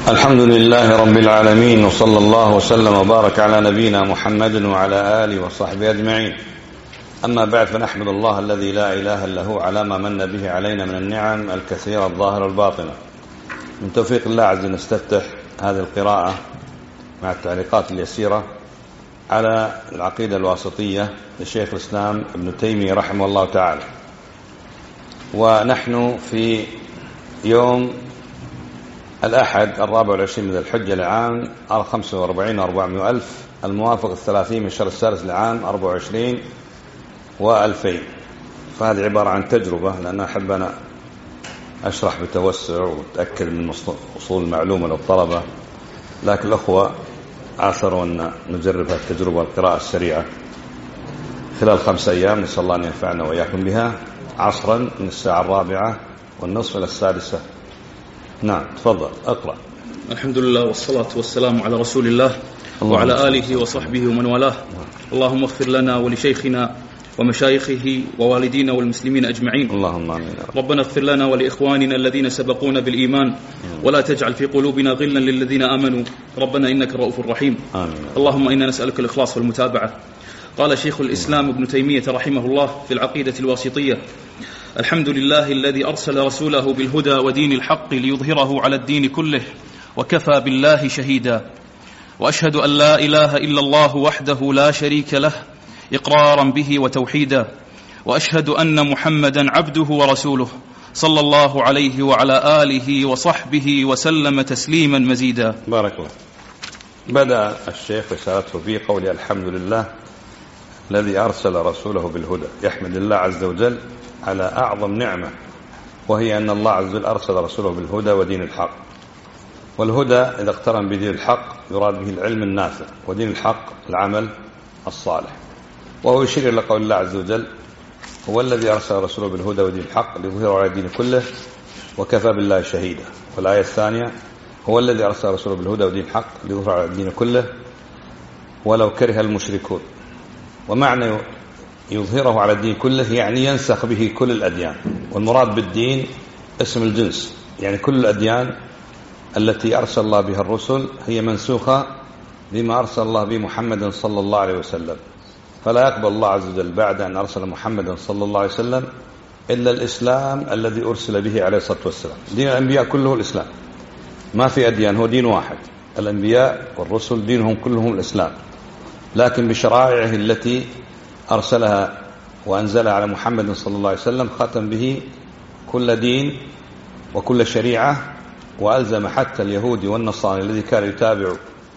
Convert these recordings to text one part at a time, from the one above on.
الحمد لله رب العالمين، وصلى الله وسلم وبارك على نبينا محمد وعلى آله وصحبه أجمعين. أما بعد، فنحمد الله الذي لا إله إلا هو على ما من به علينا من النعم الكثيرة الظاهرة الباطنة. من توفيق الله عز وجل نستفتح هذه القراءة مع التعليقات اليسيرة على العقيدة الواسطية للشيخ الإسلام ابن تيمية رحمه الله تعالى. ونحن في يوم الأحد 24 من ذي الحجة لعام 45 و400 الموافق 30 من شهر السادس لعام 24 و2000. فهذه عبارة عن تجربة، لأن أحب أنا أشرح بتوسع وتأكد من أصول المعلومة للطلبة، لكن الأخوة آثروا أن نجرب هذه التجربة القراءة السريعة خلال 5 أيام. نسأل الله أن ينفعنا وإياكم بها عصرا من الساعة 4:30 إلى 6. نعم، تفضل اقرأ. الحمد لله والصلاة والسلام على رسول الله وعلى آله وصحبه ومن والاه. اللهم اغفر لنا ولشيخنا ومشايخه ووالدينا والمسلمين أجمعين. اللهم آمين. ربنا اغفر لنا ولإخواننا الذين سبقونا بالإيمان ولا تجعل في قلوبنا غلا للذين آمنوا ربنا إنك رؤوف رحيم. آمين. اللهم إنا نسألك الإخلاص والمتابعة. قال شيخ الإسلام ابن تيمية رحمه الله في العقيدة الواسطية: الحمد لله الذي أرسل رسوله بالهدى ودين الحق ليظهره على الدين كله وكفى بالله شهيدا. وأشهد أن لا إله إلا الله وحده لا شريك له إقرارا به وتوحيدا. وأشهد أن محمدا عبده ورسوله صلى الله عليه وعلى آله وصحبه وسلم تسليما مزيدا. بارك الله. بدأ الشيخ رسالته في قول الحمد لله الذي أرسل رسوله بالهدى، يحمد الله عز وجل على أعظم نعمة، وهي أن الله عز وجل أرسل رسوله بالهدى ودين الحق. والهدى إذا اقترن بدين الحق يراد به العلم النافع، ودين الحق العمل الصالح. وهو يشير إلى قول الله عز وجل: هو الذي أرسل رسوله بالهدى ودين الحق ليظهره على الدين كله وكفى بالله شهيدا. والآية الثانية: هو الذي أرسل رسوله بالهدى ودين الحق ليظهره على الدين كله ولو كره المشركون. ومعنى يظهره على الدين كله يعني ينسخ به كل الأديان، والمراد بالدين اسم الجنس، يعني كل الأديان التي أرسل الله بها الرسل هي منسوخة بما أرسل الله به محمد صلى الله عليه وسلم. فلا يقبل الله عز وجل بعد أن أرسل محمدا صلى الله عليه وسلم إلا الإسلام الذي أرسل به عليه الصلاة والسلام. دين الأنبياء كله الإسلام، ما في أديان، هو دين واحد. الأنبياء والرسل دينهم كلهم الإسلام، لكن بشرائعه التي أرسلها وأنزلها على محمد صلى الله عليه وسلم ختم به كل دين وكل شريعة، وألزم حتى اليهودي والنصارى الذي كان يتابع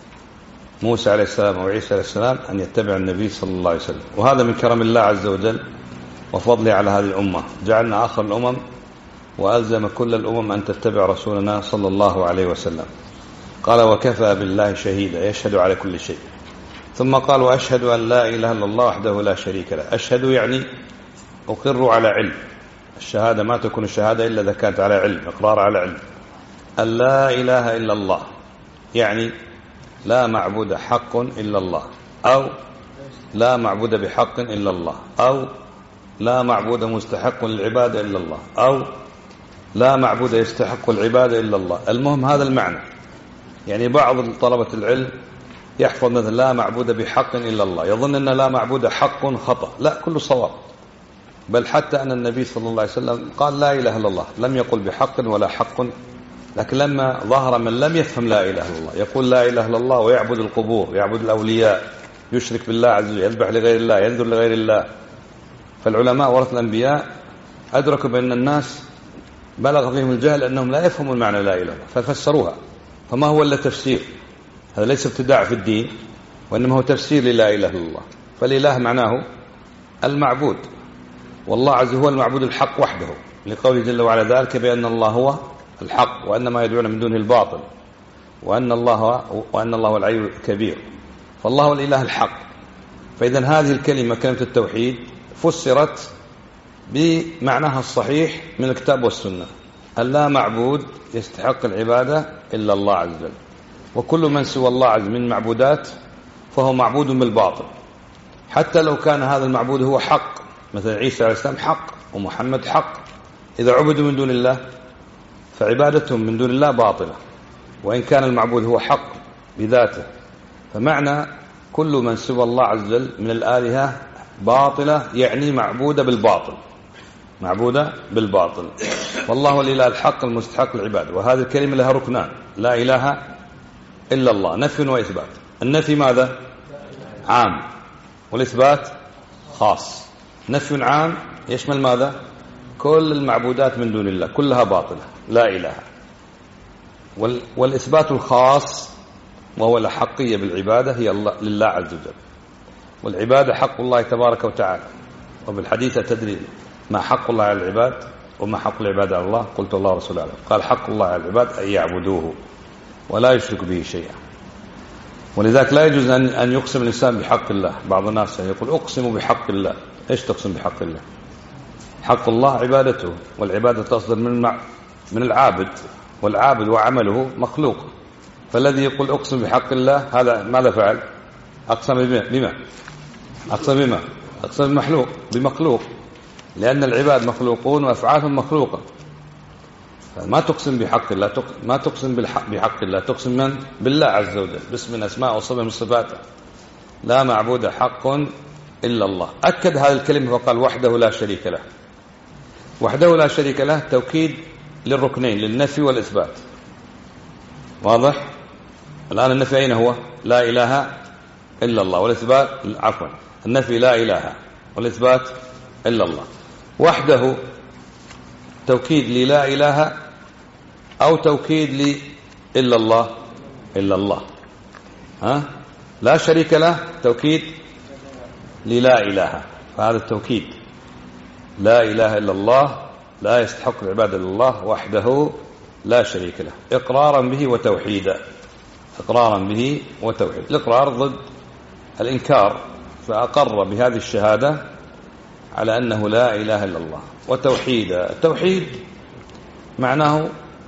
موسى عليه السلام وعيسى عليه السلام أن يتبع النبي صلى الله عليه وسلم. وهذا من كرم الله عز وجل وفضله على هذه الأمة، جعلنا آخر الأمم وألزم كل الأمم أن تتبع رسولنا صلى الله عليه وسلم. قال: وكفى بالله شهيدا، يشهد على كل شيء. ثم قال: وأشهد أن لا إله إلا الله وحده لا شريك له. أشهد يعني أقر على علم. الشهادة ما تكون الشهادة إلا إذا كانت على علم، إقرار على علم. أن لا إله إلا الله يعني لا معبود حق إلا الله، أو لا معبود بحق إلا الله، أو لا معبود مستحق للعبادة إلا الله، أو لا معبود يستحق العبادة إلا الله. المهم هذا المعنى. يعني بعض طلبة العلم يحفظ مثلا لا معبود بحق إلا الله، يظن أن لا معبود حق خطأ. لا، كله صواب. بل حتى أن النبي صلى الله عليه وسلم قال لا إله إلا الله، لم يقل بحق ولا حق. لكن لما ظهر من لم يفهم لا إله إلا الله يقول لا إله إلا الله ويعبد القبور، يعبد الأولياء، يشرك بالله عز وجل، يذبح لغير الله، ينذر لغير الله. فالعلماء ورثة الأنبياء أدركوا بأن الناس بلغ فيهم الجهل أنهم لا يفهمون معنى لا إله إلا الله ففسروها. فما هو إلا تفسير، هذا ليس ابتداع في الدين، وإنما هو تفسير للا إله إلا الله. فالإله معناه المعبود، والله عز وجل هو المعبود الحق وحده، لقوله جل وعلا ذلك بأن الله هو الحق وأن ما يدعون من دونه الباطل وأن الله هو العلي الكبير. فالله هو الإله الحق. فإذا هذه الكلمة كلمة التوحيد فسرت بمعناها الصحيح من الكتاب والسنة: أن لا معبود يستحق العبادة إلا الله عز وجل، وكل من سوى الله عز وجل من معبودات فهو معبود بالباطل، حتى لو كان هذا المعبود هو حق. مثلا عيسى عليه السلام حق ومحمد حق. إذا عبدوا من دون الله فعبادتهم من دون الله باطلة. وإن كان المعبود هو حق بذاته. فمعنى كل من سوى الله عز وجل من الآلهة باطلة، يعني معبودة بالباطل، معبودة بالباطل. والله الإله الحق المستحق العباد. وهذه الكلمة لها ركنان: لا إله إلا الله، نفي وإثبات. النفي ماذا؟ عام، والإثبات خاص. نفي عام يشمل ماذا؟ كل المعبودات من دون الله كلها باطلة لا إله. والإثبات الخاص وهو الحقية بالعبادة هي لله عز وجل. والعبادة حق الله تبارك وتعالى. وبالحديث تدري ما حق الله على العباد وما حق العباد على الله؟ قلت الله ورسوله أعلم. قال: حق الله على العباد أن يعبدوه ولا يشرك به شيئا. ولذلك لا يجوز أن يقسم الإنسان بحق الله. بعض الناس يقول: أقسم بحق الله. إيش تقسم بحق الله؟ حق الله عبادته، والعبادة تصدر من العابد، والعابد وعمله مخلوق. فالذي يقول أقسم بحق الله هذا ماذا فعل؟ أقسم بما؟ أقسم بمخلوق، لأن العباد مخلوقون وأفعالهم مخلوقة. فما تقسم بحق الله، ما تقسم بحق الله، تقسم من؟ بالله عز وجل، باسم من أسماء وصفة من صفاته. لا معبود حق إلا الله. أكد هذه الكلمة فقال: وحده لا شريك له. وحده لا شريك له توكيد للركنين، للنفي والإثبات. واضح؟ الآن النفي أين هو؟ لا إله إلا الله. والإثبات النفي لا إله، والإثبات إلا الله. وحده توكيد للا إله أو توكيد إلا الله. إلا الله. لا شريك له توكيد للا إله. فهذا التوكيد لا إله إلا الله، لا يستحق العبادة إلا الله وحده لا شريك له، إقرارا به وتوحيدا. إقرارا به وتوحيد. الإقرار ضد الإنكار، فأقر بهذه الشهادة على أنه لا إله إلا الله. وتوحيدا، التوحيد معناه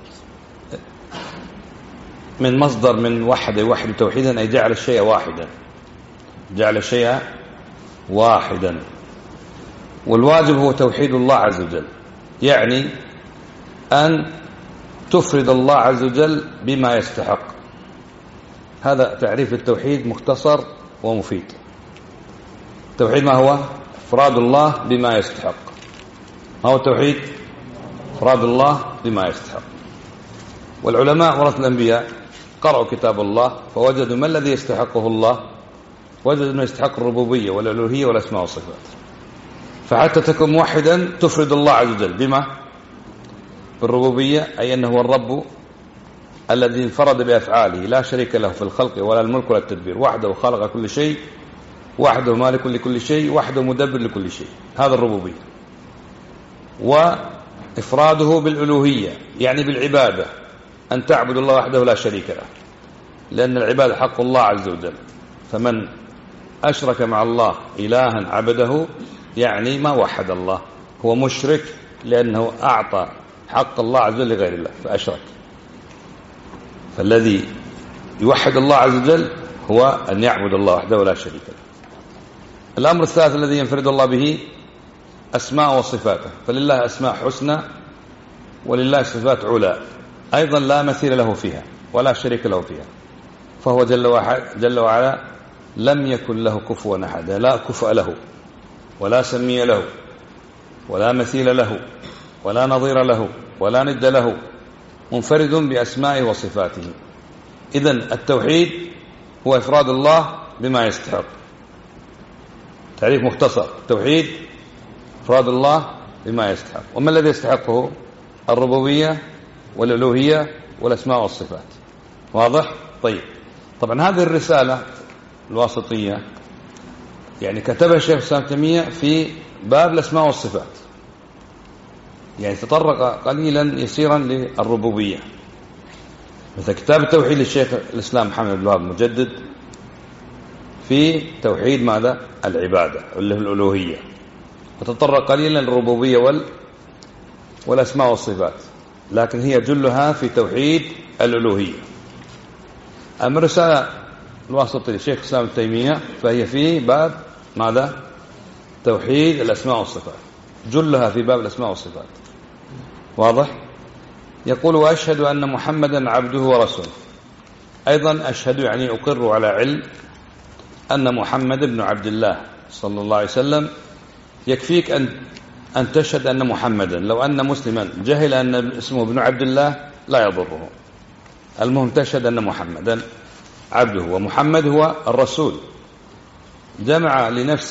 من مصدر من وحد توحيدا، أي جعل الشيء واحدا، جعل الشيء واحدا. والواجب هو توحيد الله عز وجل، يعني أن تفرد الله عز وجل بما يستحق. هذا تعريف التوحيد مختصر ومفيد. التوحيد ما هو؟ إفراد الله بما يستحق. ما هو التوحيد؟ إفراد الله بما يستحق. والعلماء ورثة الأنبياء قرأوا كتاب الله فوجدوا ما الذي يستحقه الله، وجدوا ما يستحق الربوبية والألوهية والأسماء والصفات. فحتى تكون موحدا تفرد الله عز وجل بما؟ بالربوبية، أي أنه هو الرب الذي انفرد بأفعاله، لا شريك له في الخلق ولا الملك ولا التدبير، وحده خلق كل شيء، وحده مالك لكل شيء، وحده مدبر لكل شيء. هذا الربوبية. وإفراده بالألوهية يعني بالعبادة، أن تعبد الله وحده لا شريك له، لأن العبادة حق الله عز وجل. فمن أشرك مع الله إلها عبده يعني ما وحد الله، هو مشرك، لأنه أعطى حق الله عز وجل لغير الله فأشرك. فالذي يوحد الله عز وجل هو أن يعبد الله وحده لا شريك له. الأمر الثالث الذي ينفرد الله به أسماء وصفاته، فلله أسماء حسنى ولله صفات علا أيضا لا مثيل له فيها ولا شريك له فيها. فهو جل وعلا لم يكن له كفوا أحد، لا كفء له ولا سمي له ولا مثيل له ولا نظير له ولا ند له، منفرد بأسمائه وصفاته. إذن التوحيد هو إفراد الله بما يستحق. تعريف مختصر: التوحيد إفراد الله بما يستحق. وما الذي يستحقه؟ الربوبية والألوهية والأسماء والصفات. واضح؟ طيب. طبعا هذه الرسالة الواسطية يعني كتبها الشيخ الإسلام ابن تيمية في باب الأسماء والصفات، يعني تطرق قليلا يسيرا للربوبية، مثل كتاب التوحيد للشيخ الإسلام محمد بن الوهاب المجدد في توحيد ماذا؟ العبادة اللي هي الألوهية، وتطرق قليلا للربوبية والأسماء والصفات، لكن هي جلها في توحيد الألوهية. أما الرسالة الواسطية للشيخ الإسلام ابن تيمية فهي في باب ماذا؟ توحيد الأسماء والصفات، جلها في باب الأسماء والصفات. واضح؟ يقول وأشهد أن محمدا عبده ورسوله. أيضا أشهد يعني أقر على علم أن محمد بن عبد الله صلى الله عليه وسلم. يكفيك أن تشهد أن محمدا، لو أن مسلما جهل أن اسمه ابن عبد الله لا يضره، المهم تشهد أن محمدا عبده، ومحمد هو الرسول. جمع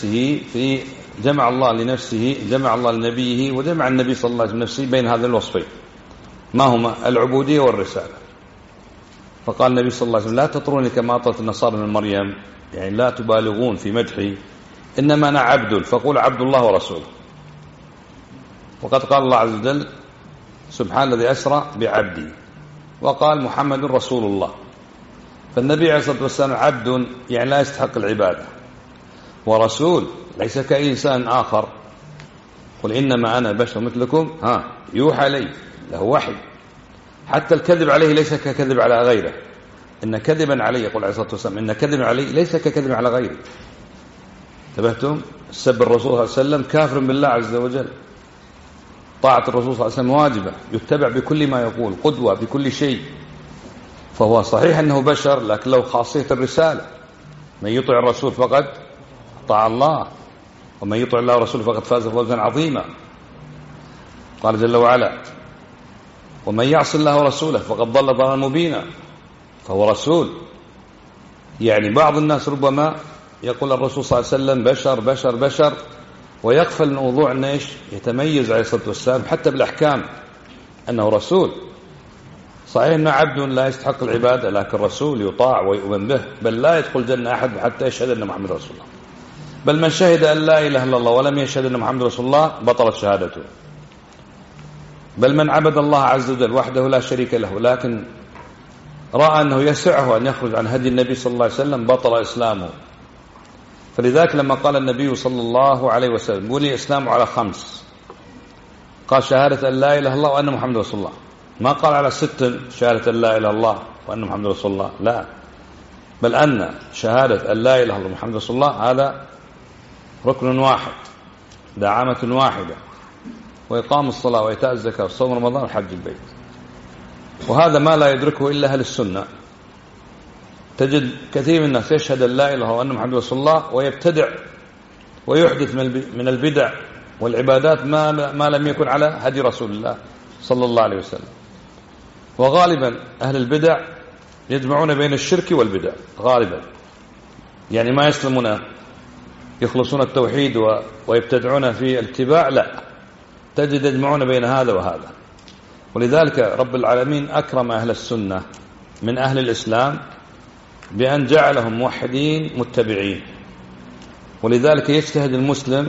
الله لنبيه وجمع النبي صلى الله عليه وسلم نفسه بين هذين الوصفين، ما هما؟ العبودية والرسالة. فقال النبي صلى الله عليه وسلم لا تطروني كما أطرت النصارى من مريم، يعني لا تبالغون في مدحي، إنما أنا عبد، فقول عبد الله ورسوله. وقد قال الله عز وجل سبحان الذي أسرى بعبدي، وقال محمد رسول الله. فالنبي عليه الصلاة والسلام عبد يعني لا يستحق العبادة، ورسول ليس كإنسان آخر. قل إنما أنا بشر مثلكم يوحى لي، له وحي. حتى الكذب عليه ليس ككذب على غيره، إن كذبا علي، يقول عليه الصلاة والسلام إن كذبا علي ليس ككذب على غيره. انتبهتم؟ سب الرسول صلى الله عليه وسلم كافر بالله عز وجل. طاعة الرسول صلى الله عليه وسلم واجبة، يتبع بكل ما يقول، قدوة بكل شيء. فهو صحيح أنه بشر، لكن له خاصية الرسالة. من يطع الرسول فقد طاع الله، ومن يطع الله ورسوله فقد فاز فوزا عظيما. قال جل وعلا ومن يعص الله ورسوله فقد ضل ضلالا مبينا. فهو رسول. يعني بعض الناس ربما يقول الرسول صلى الله عليه وسلم بشر بشر بشر، ويغفل من موضوع أنه يتميز عليه الصلاة والسلام حتى بالأحكام أنه رسول. صحيح أنه عبد لا يستحق العبادة، لكن رسول يطاع ويؤمن به، بل لا يدخل الجنة أحد حتى يشهد أن محمد رسول الله. بل من شهد أن لا إله إلا الله ولم يشهد أن محمد رسول الله بطلت شهادته. بل من عبد الله عز وجل وحده لا شريك له، لكن رأى أنه يسعه أن يخرج عن هدي النبي صلى الله عليه وسلم، بطل إسلامه. فلذلك لما قال النبي صلى الله عليه وسلم بني إسلام على 5، قال شهادة أن لا إله إلا الله وأن محمد رسول الله، ما قال على 6 شهادة أن لا إله إلا الله وأن محمد رسول الله، لا، بل أن شهادة أن لا إله إلا الله محمد رسول الله هذا ركن واحد، دعامة واحدة، وإقام الصلاة وإيتاء الزكاة وصوم رمضان وحج البيت. وهذا ما لا يدركه إلا أهل السنة. تجد كثير من الناس يشهد أن لا إله إلا الله وأن محمد رسول الله، ويبتدع ويحدث من البدع والعبادات ما لم يكن على هدي رسول الله صلى الله عليه وسلم. وغالبا أهل البدع يجمعون بين الشرك والبدع غالبا، يعني ما يسلمون يخلصون التوحيد ويبتدعون في الاتباع، لا، تجد يجمعون بين هذا وهذا. ولذلك رب العالمين أكرم أهل السنة من أهل الإسلام بأن جعلهم موحدين متبعين. ولذلك يجتهد المسلم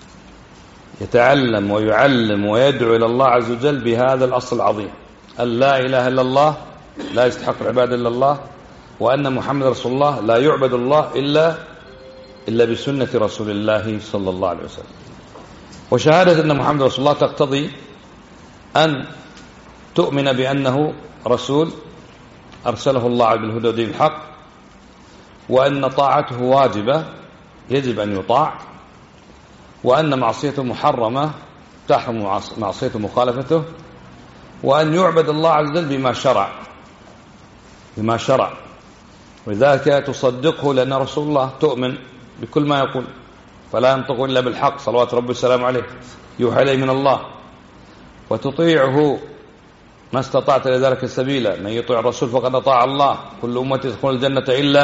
يتعلم ويعلم ويدعو إلى الله عز وجل بهذا الأصل العظيم، أن لا إله إلا الله، لا يستحق العبادة إلا الله، وأن محمد رسول الله، لا يعبد الله إلا بسنة رسول الله صلى الله عليه وسلم. وشهادة أن محمد رسول الله تقتضي أن تؤمن بأنه رسول أرسله الله بالهدى ودين الحق، وأن طاعته واجبة يجب أن يطاع، وأن معصيته محرمة تحرم معصيته مخالفته، وأن يعبد الله عز وجل بما شرع. ولذلك تصدقه لأن رسول الله، تؤمن بكل ما يقول، فلا ينطق إلا بالحق صلوات ربي والسلام عليه، يوحى إليه من الله، وتطيعه ما استطعت لذلك سبيلا. من يطيع الرسول فقد أطاع الله. كل أمتي يدخلون الجنة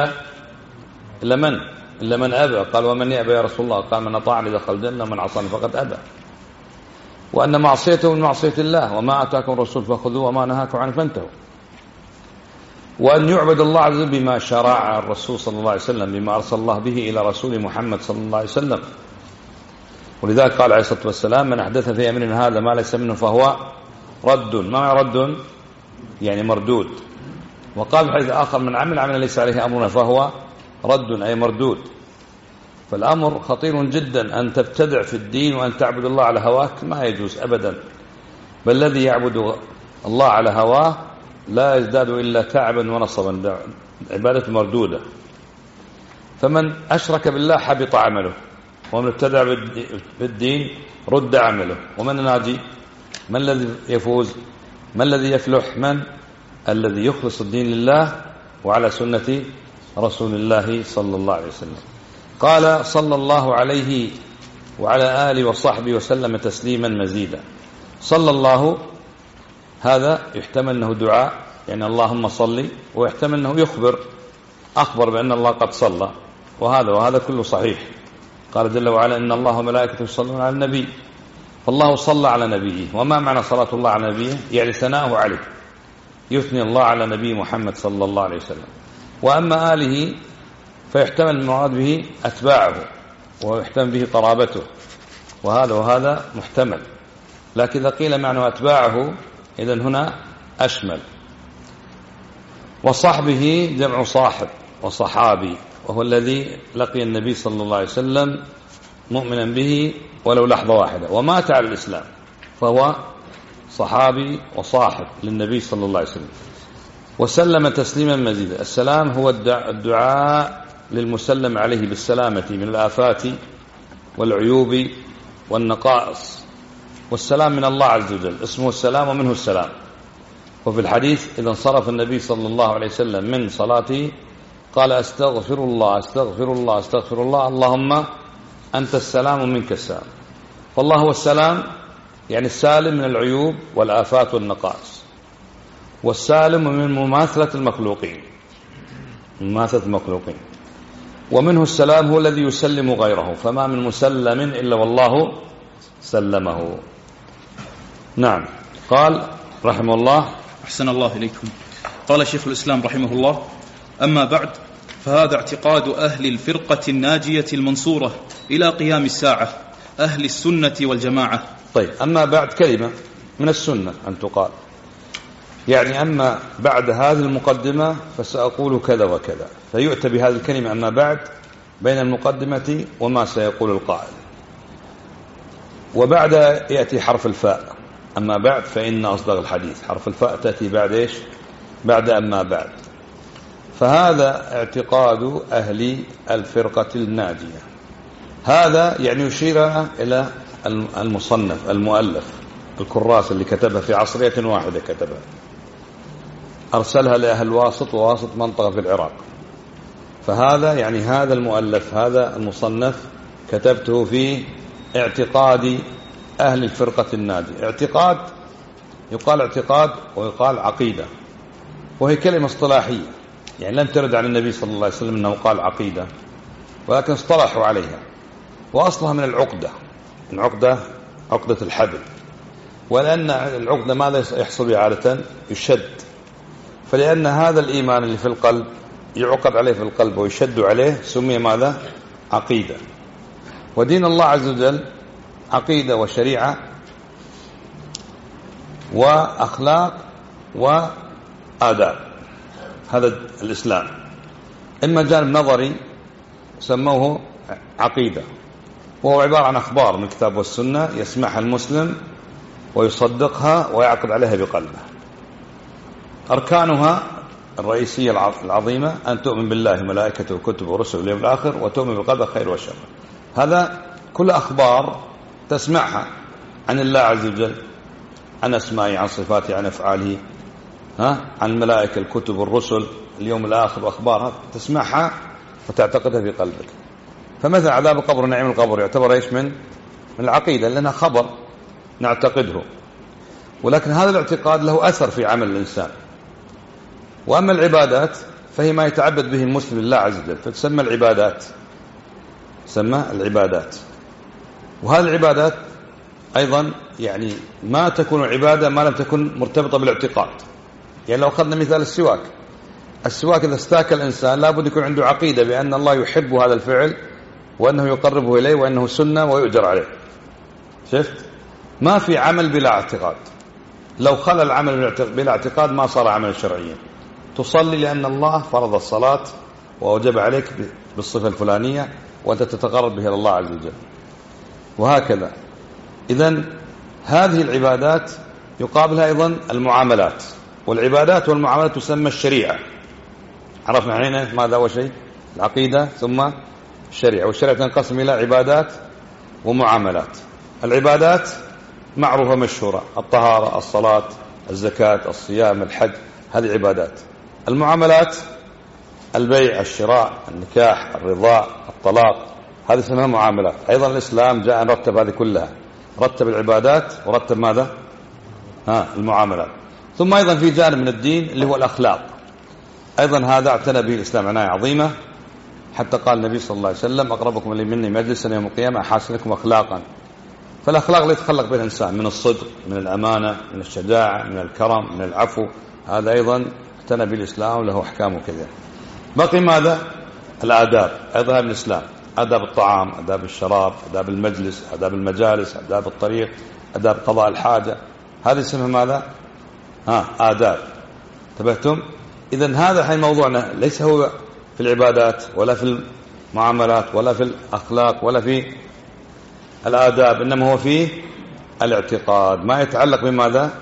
إلا من أبى. قال ومن يأبى يا رسول الله؟ قال من أطاعني دخل الجنة ومن عصاني فقد أبى. وأن معصيته من معصية الله، وما أتاكم الرسول فخذوه وما نهاكم عنه فانتهوا. وأن يعبد الله عز وجل بما شرع الرسول صلى الله عليه وسلم، بما أرسل الله به إلى رسول محمد صلى الله عليه وسلم. ولذلك قال عليه الصلاة والسلام من أحدث في أمرنا هذا ما ليس منه فهو رد. ما رد؟ يعني مردود. وقال في حديث آخر من عمل ليس عليه أمرنا فهو رد، أي مردود. فالأمر خطير جدا أن تبتدع في الدين وأن تعبد الله على هواك، ما يجوز أبدا. بل الذي يعبد الله على هواه لا يزداد إلا تعبا ونصبا، عبادة مردودة. فمن أشرك بالله حبط عمله، ومن ابتدع بالدين رد عمله. ومن الناجي؟ من الذي يفوز؟ ما الذي يفلح؟ من الذي يخلص الدين لله وعلى سنة رسول الله صلى الله عليه وسلم. قال صلى الله عليه وعلى آله وصحبه وسلم تسليما مزيدا. صلى الله هذا يحتمل أنه دعاء، يعني اللهم صل، ويحتمل أنه أخبر بأن الله قد صلى، وهذا كله صحيح. قال جل وعلا إن الله وملائكته يصلون على النبي، فالله صلى على نبيه. وما معنى صلاة الله على نبيه؟ يعني ثناؤه عليه، يثني الله على نبي محمد صلى الله عليه وسلم. وأما آله فيحتمل المراد به أتباعه، ويحتمل به قرابته، وهذا محتمل. لكن إذا قيل معنى أتباعه إذن هنا أشمل. وصحبه جمع صاحب، وصحابي وهو الذي لقي النبي صلى الله عليه وسلم مؤمنا به ولو لحظة واحدة ومات على الإسلام، فهو صحابي وصاحب للنبي صلى الله عليه وسلم. وسلم تسليما مزيدا. السلام هو الدعاء للمسلم عليه بالسلامة من الآفات والعيوب والنقائص، والسلام من الله عز وجل، اسمه السلام ومنه السلام. وفي الحديث إذا انصرف النبي صلى الله عليه وسلم من صلاته قال أستغفر الله أستغفر الله أستغفر الله، اللهم أنت السلام ومنك السلام. فالله هو السلام، يعني السالم من العيوب والآفات والنقائص، والسالم من مماثلة المخلوقين، ومنه السلام هو الذي يسلم غيره، فما من مسلم إلا والله سلمه. نعم. قال رحمه الله. أحسن الله إليكم. قال شيخ الإسلام رحمه الله: أما بعد، فهذا اعتقاد أهل الفرقة الناجية المنصورة إلى قيام الساعة، أهل السنة والجماعة. طيب، أما بعد كلمة من السنة أن تقال، يعني أما بعد هذه المقدمة فسأقول كذا وكذا، فيؤتى بهذه الكلمة أما بعد بين المقدمة وما سيقول القائل. وبعد يأتي حرف الفاء، أما بعد فإن أصدق الحديث. حرف الفاء تأتي بعد إيش؟ بعد أما بعد. فهذا اعتقاد أهل الفرقة الناجية. هذا يعني يشير إلى المصنف المؤلف الكراس اللي كتبها في عصرية واحدة، كتبها أرسلها لأهل واسط وواسط منطقة في العراق. فهذا يعني هذا المؤلف، هذا المصنف كتبته في اعتقاد أهل الفرقة الناجية. اعتقاد يقال اعتقاد ويقال عقيدة، وهي كلمة اصطلاحية، يعني لم ترد عن النبي صلى الله عليه وسلم أنه قال عقيدة، ولكن اصطلحوا عليها. وأصلها من العقدة، من عقدة الحبل. ولأن العقدة ماذا يحصل بها عادة؟ يشد. فلأن هذا الإيمان اللي في القلب يعقد عليه في القلب ويشد عليه سمي ماذا؟ عقيدة. ودين الله عز وجل عقيدة وشريعة وأخلاق وآداب. هذا الإسلام. إما جانب نظري سموه عقيدة، وهو عبارة عن أخبار من الكتاب والسنة يسمعها المسلم ويصدقها ويعقد عليها بقلبه. أركانها الرئيسية العظيمة أن تؤمن بالله وملائكته وكتبه ورسله واليوم الآخر، وتؤمن بالقدر خير وشر. هذا كل أخبار تسمعها عن الله عز وجل، عن أسمائه، عن صفاته، عن أفعاله، عن الملائكة، الكتب، والرسل، اليوم الآخر، وأخبارها تسمعها وتعتقدها في قلبك. فمثلا عذاب القبر ونعيم القبر يعتبر إيش؟ من العقيدة، لأنها خبر نعتقده. ولكن هذا الاعتقاد له أثر في عمل الإنسان. وأما العبادات فهي ما يتعبد به المسلم لله عز وجل، فتسمى العبادات، تسمى العبادات. وهذه العبادات أيضا يعني ما تكون عبادة ما لم تكن مرتبطة بالاعتقاد. يعني لو أخذنا مثال السواك إذا استاك الإنسان لابد يكون عنده عقيدة بأن الله يحب هذا الفعل، وأنه يقربه إليه، وأنه سنة ويؤجر عليه. شفت؟ ما في عمل بلا اعتقاد. لو خلى العمل بلا اعتقاد ما صار عمل شرعيا. تصلي لأن الله فرض الصلاة ووجب عليك بالصفة الفلانية، وأنت تتقرب به إلى الله عز وجل، وهكذا. إذن هذه العبادات يقابلها أيضا المعاملات، والعبادات والمعاملات تسمى الشريعة. عرفنا هنا ماذا هو شيء؟ العقيدة ثم الشريعة. والشريعة تنقسم إلى عبادات ومعاملات. العبادات معروفة مشهورة: الطهارة، الصلاة، الزكاة، الصيام، الحج، هذه عبادات. المعاملات البيع، الشراء، النكاح، الرضاع، الطلاق، هذه اسمها معاملات. أيضا الإسلام جاء نرتب هذه كلها، رتب العبادات ورتب ماذا؟ المعاملات. ثم أيضا في جانب من الدين اللي هو الأخلاق، أيضا هذا اعتنى به الإسلام عناية عظيمة، حتى قال النبي صلى الله عليه وسلم: أقربكم لي مني مجلسا يوم القيامة أحاسنكم أخلاقا. فالأخلاق اللي يتخلق بها الإنسان من الصدق، من الأمانة، من الشجاعة، من الكرم، من العفو، هذا أيضا اعتنى به الإسلام وله أحكامه كذا. بقي ماذا؟ الآداب، أيضا من الإسلام: آداب الطعام، آداب الشراب، آداب المجلس، آداب المجالس، آداب الطريق، آداب قضاء الحاجة، هذه اسمها ماذا؟ آداب. انتبهتم؟ إذن هذا حين موضوعنا ليس هو في العبادات ولا في المعاملات ولا في الأخلاق ولا في الآداب، إنما هو في الاعتقاد، ما يتعلق بماذا؟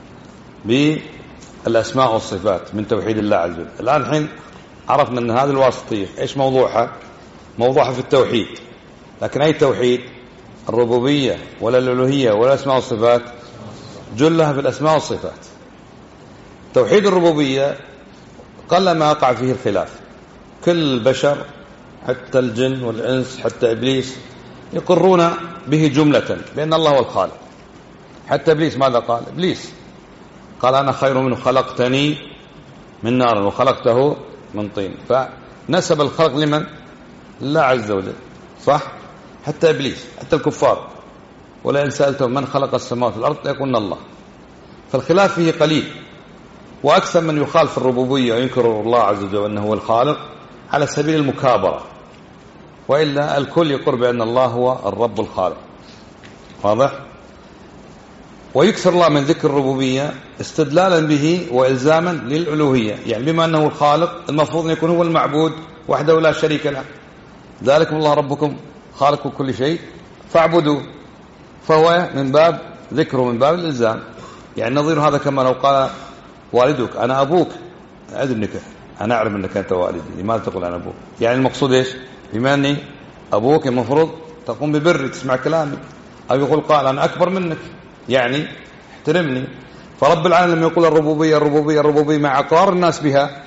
بالأسماء والصفات من توحيد الله عز وجل. الآن حين عرفنا أن هذه الواسطية إيش موضوعها؟ موضوعها في التوحيد، لكن أي توحيد؟ الربوبية ولا الألوهية ولا الأسماء والصفات؟ جلها في الأسماء والصفات. توحيد الربوبية قل ما يقع فيه الخلاف، كل البشر حتى الجن والإنس حتى إبليس يقرون به جملة بأن الله هو الخالق. حتى إبليس ماذا قال؟ إبليس قال: أنا خير منه، خلقتني من نار وخلقته من طين. فنسب الخلق لمن؟ الله عز وجل، صح؟ حتى إبليس، حتى الكفار، ولئن سألتهم من خلق السماوات والأرض ليقولن الله. فالخلاف فيه قليل، وأكثر من يخالف الربوبية وينكر الله عز وجل أنه هو الخالق على سبيل المكابرة، وإلا الكل يقر بأن الله هو الرب الخالق. واضح؟ ويكثر الله من ذكر الربوبية استدلالا به وإلزاما للألوهية، يعني بما أنه الخالق المفروض أن يكون هو المعبود وحده لا شريك له، ذلكم الله ربكم خالق كل شيء فاعبدوه، فهو من باب ذكره من باب الإلزام. يعني نظير هذا كما لو قال والدك: أنا أبوك، أدرك أنا أعلم أنك أنت والدي، لماذا تقول أنا أبوك؟ يعني المقصود إيش؟ بما أني أبوك المفروض تقوم ببري، تسمع كلامي. أو يقول قال: أنا أكبر منك، يعني احترمني. فرب العالمين لما يقول الربوبية الربوبية الربوبية مع إقرار الناس بها،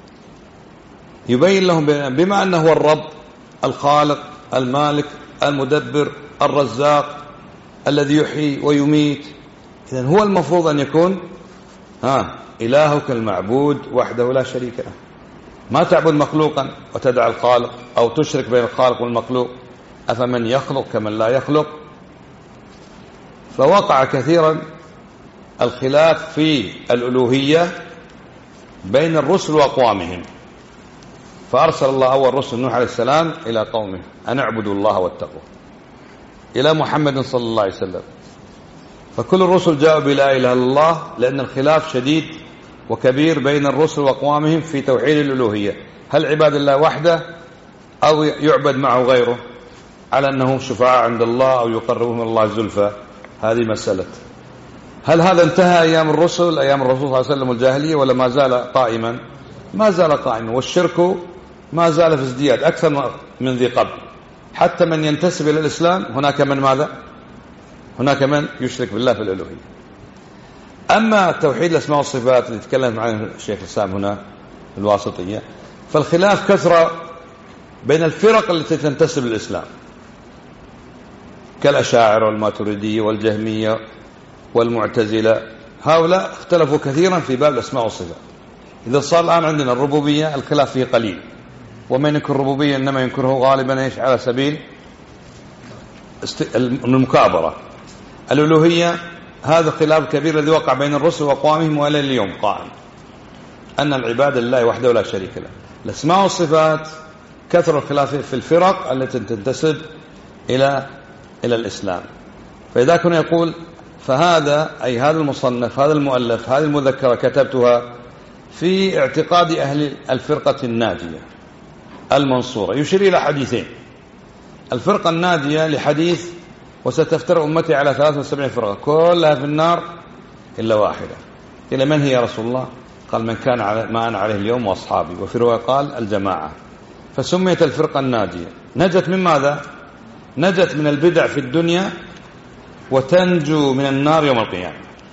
يبين لهم بما أنه هو الرب الخالق المالك المدبر الرزاق الذي يحيي ويميت، إذن هو المفروض أن يكون إلهك المعبود وحده لا شريك له. ما تعبد مخلوقا وتدع الخالق، أو تشرك بين الخالق والمخلوق، أفمن يخلق كمن لا يخلق. فوقع كثيرا الخلاف في الألوهية بين الرسل وأقوامهم، فأرسل الله أول رسل نوح عليه السلام إلى قومه أن اعبدوا الله واتقوه، إلى محمد صلى الله عليه وسلم. فكل الرسل جاءوا بلا إله إلا الله، لأن الخلاف شديد وكبير بين الرسل وأقوامهم في توحيد الألوهية، هل عباد الله وحده أو يعبد معه غيره، على أنه شفعاء عند الله أو يقربهم من الله زلفى. هذه مسألة. هل هذا انتهى أيام الرسل، أيام الرسول صلى الله عليه وسلم الجاهلية، ولا ما زال قائما؟ ما زال قائما، والشرك ما زال في ازدياد أكثر من ذي قبل. حتى من ينتسب إلى الإسلام هناك من ماذا؟ هناك من يشرك بالله في الألوهية. أما توحيد الأسماء والصفات اللي يتكلم عنه الشيخ الإسلام هنا الواسطية، فالخلاف كثرة بين الفرق التي تنتسب للإسلام، كالأشاعرة والماتريدية والجهمية والمعتزلة. هؤلاء اختلفوا كثيرا في باب الأسماء والصفات. إذا صار الآن عندنا الربوبية الخلاف فيه قليل، ومن ينكر الربوبية إنما ينكره غالبا إيش؟ على سبيل المكابرة. الألوهية هذا خلاف كبير الذي وقع بين الرسل وأقوامهم وإلى اليوم قائم، أن العباد لله وحده لا شريك له. الأسماء والصفات كثر الخلاف في الفرق التي تنتسب إلى الإسلام. فإذا كنا يقول فهذا أي هذا المصنف، هذا المؤلف، هذه المذكرة كتبتها في اعتقاد أهل الفرقة الناجية المنصورة، يشير إلى حديثين. الفرقة الناجية لحديث: وستفترق أمتي على 73 فرقة كلها في النار إلا واحدة. إلى من هي يا رسول الله؟ قال: من كان على ما أنا عليه اليوم وأصحابي. وفي رواية قال: الجماعة. فسميت الفرقة الناجية. نجت من ماذا؟ نجت من البدع في الدنيا، وتنجو من النار يوم القيامة.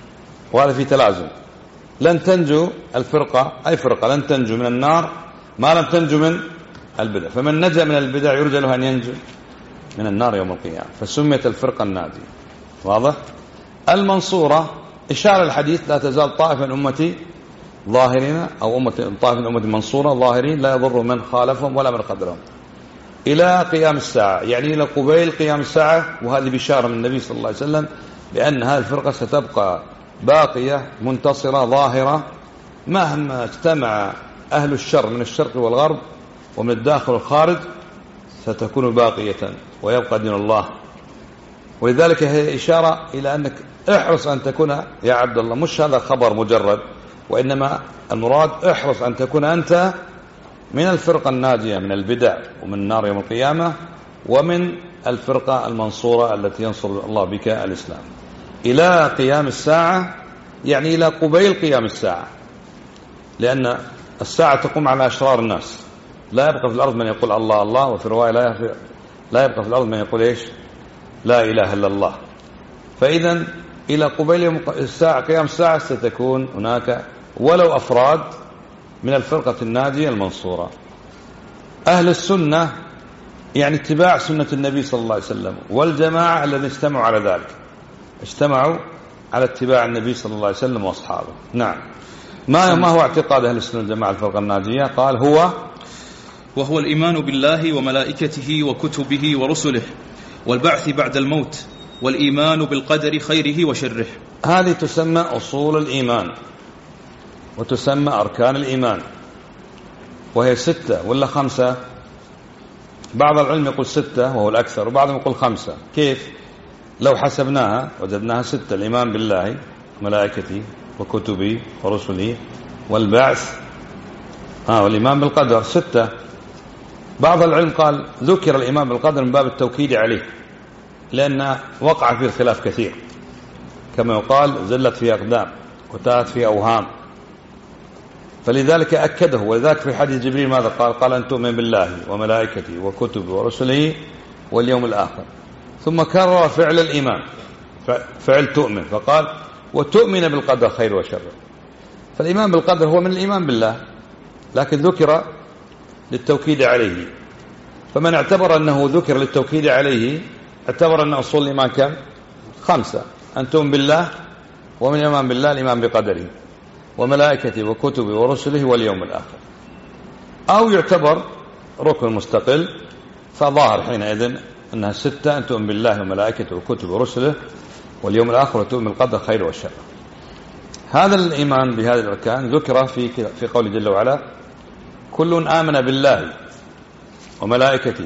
وهذا في تلازم. لن تنجو الفرقة، أي فرقة لن تنجو من النار ما لم تنجو من البدع، فمن نجا من البدع يرجى له أن ينجو من النار يوم القيامة، فسميت الفرقة الناجية. واضح؟ المنصورة إشارة الحديث لا تزال طائفة من أمتي ظاهرين، أو طائفة من أمتي منصورة ظاهرين لا يضر من خالفهم ولا من خذلهم إلى قيام الساعة، يعني إلى قبيل قيام الساعة. وهذه بشارة من النبي صلى الله عليه وسلم بأن هذه الفرقة ستبقى باقية منتصرة ظاهرة، مهما اجتمع أهل الشر من الشرق والغرب ومن الداخل والخارج ستكون باقية ويبقى دين الله. ولذلك هي إشارة إلى أنك احرص أن تكون يا عبد الله، مش هذا خبر مجرد، وإنما المراد احرص أن تكون أنت من الفرقة الناجية من البدع ومن النار يوم القيامة، ومن الفرقة المنصورة التي ينصر الله بك الإسلام إلى قيام الساعة، يعني إلى قبيل قيام الساعة، لأن الساعة تقوم على أشرار الناس. لا يبقى في الأرض من يقول الله الله، وفي رواية لا يبقى في الأرض من يقول إيش؟ لا إله إلا الله. فإذا إلى قبيل الساعة قيام الساعة ستكون هناك ولو أفراد من الفرقة الناجية المنصورة. أهل السنة يعني اتباع سنة النبي صلى الله عليه وسلم، والجماعة الذين اجتمعوا على ذلك، اجتمعوا على اتباع النبي صلى الله عليه وسلم وأصحابه. نعم. ما هو اعتقاد أهل السنة والجماعة الفرقة الناجية؟ قال وهو الإيمان بالله وملائكته وكتبه ورسله والبعث بعد الموت والإيمان بالقدر خيره وشره. هذه تسمى أصول الإيمان وتسمى أركان الإيمان، وهي 6 ولا 5؟ بعض العلم يقول 6 وهو الأكثر، وبعضهم يقول 5. كيف؟ لو حسبناها وجدناها 6: الإيمان بالله وملائكته وكتبه ورسله والبعث والإيمان بالقدر 6. بعض العلم قال ذكر الإيمان بالقدر من باب التوكيد عليه، لأن وقع فيه الخلاف كثير، كما يقال زلت فيه أقدام وتاهت فيه أوهام، فلذلك أكده. ولذلك في حديث جبريل ماذا قال؟ قال أن تؤمن بالله وملائكته وكتبه ورسله واليوم الآخر، ثم كرر فعل الإيمان، فعل تؤمن، فقال وتؤمن بالقدر خير وشر. فالإيمان بالقدر هو من الإيمان بالله، لكن ذكر للتوكيد عليه. فمن اعتبر أنه ذكر للتوكيد عليه اعتبر أن أصول الإيمان كم؟ 5: أن تؤمن بالله، ومن الإيمان بالله الإيمان بقدره وملائكته وكتبه ورسله واليوم الآخر. أو يعتبر ركن مستقل، فظاهر حينئذ أنها 6: أن تؤمن بالله وملائكته وكتبه ورسله واليوم الآخر وتؤمن بالقدر خير وشر. هذا الإيمان بهذه الأركان ذكر في قول جل وعلا: كل آمن بالله وملائكته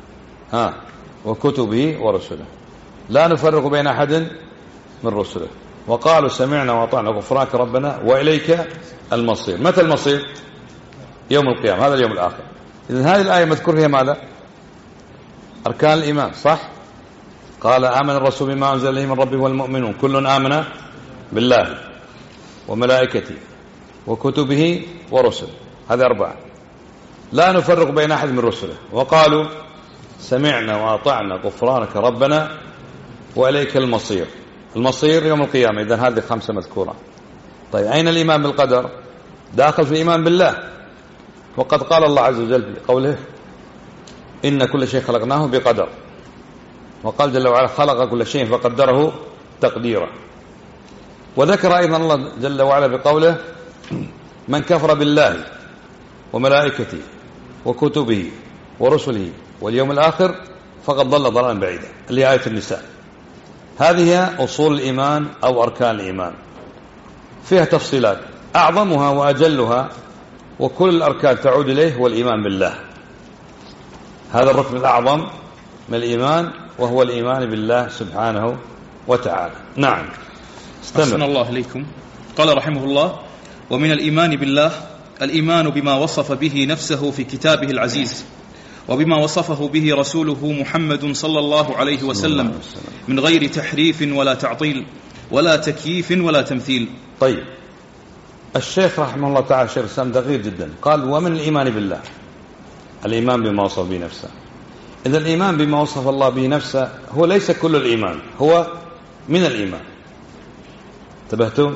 وكتبه ورسله لا نفرق بين أحد من رسله وقالوا سمعنا وأطعنا غفرانك ربنا وإليك المصير. متى المصير؟ يوم القيامة، هذا اليوم الآخر. إذن هذه الآية مذكور فيها ماذا؟ أركان الإيمان، صح؟ قال آمن الرسول بما أنزل إليه من ربه والمؤمنون كل آمن بالله وملائكته وكتبه ورسله، هذه 4. لا نفرق بين أحد من رسله وقالوا سمعنا وأطعنا غفرانك ربنا وإليك المصير. المصير يوم القيامة. إذن هذه 5 مذكورة. طيب أين الإيمان بالقدر؟ داخل في الإيمان بالله، وقد قال الله عز وجل في قوله: إن كل شيء خلقناه بقدر. وقال جل وعلا: خلق كل شيء فقدره تقديرا. وذكر أيضا الله جل وعلا بقوله: من كفر بالله وملائكته وكتبه ورسله واليوم الآخر فقد ضل ضلالا بعيدا، اللي آية النساء. هذه هي أصول الإيمان أو أركان الإيمان، فيها تفصيلات، أعظمها وأجلها وكل الأركان تعود إليه هو الإيمان بالله. هذا الركن الأعظم من الإيمان، وهو الإيمان بالله سبحانه وتعالى. نعم، استمر. أحسن الله إليكم. قال رحمه الله: ومن الإيمان بالله الإيمان بما وصف به نفسه في كتابه العزيز، وبما وصفه به رسوله محمد صلى الله عليه وسلم من غير تحريف ولا تعطيل ولا تكييف ولا تمثيل. طيب، الشيخ رحمه الله تعالى شيخ الإسلام دقيق جدا، قال: ومن الإيمان بالله الإيمان بما وصف به نفسه. إذا الإيمان بما وصف الله به نفسه هو ليس كل الإيمان، هو من الإيمان. انتبهتم؟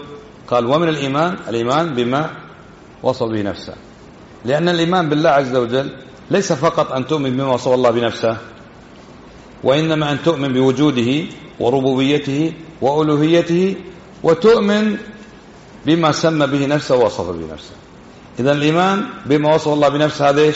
قال ومن الإيمان بما وصف به نفسه، لأن الإيمان بالله عز وجل ليس فقط أن تؤمن بما وصف الله بنفسه، وإنما أن تؤمن بوجوده وربوبيته وألوهيته، وتؤمن بما سمى به نفسه ووصف به نفسه. إذن الإيمان بما وصف الله بنفسه هذا إيش؟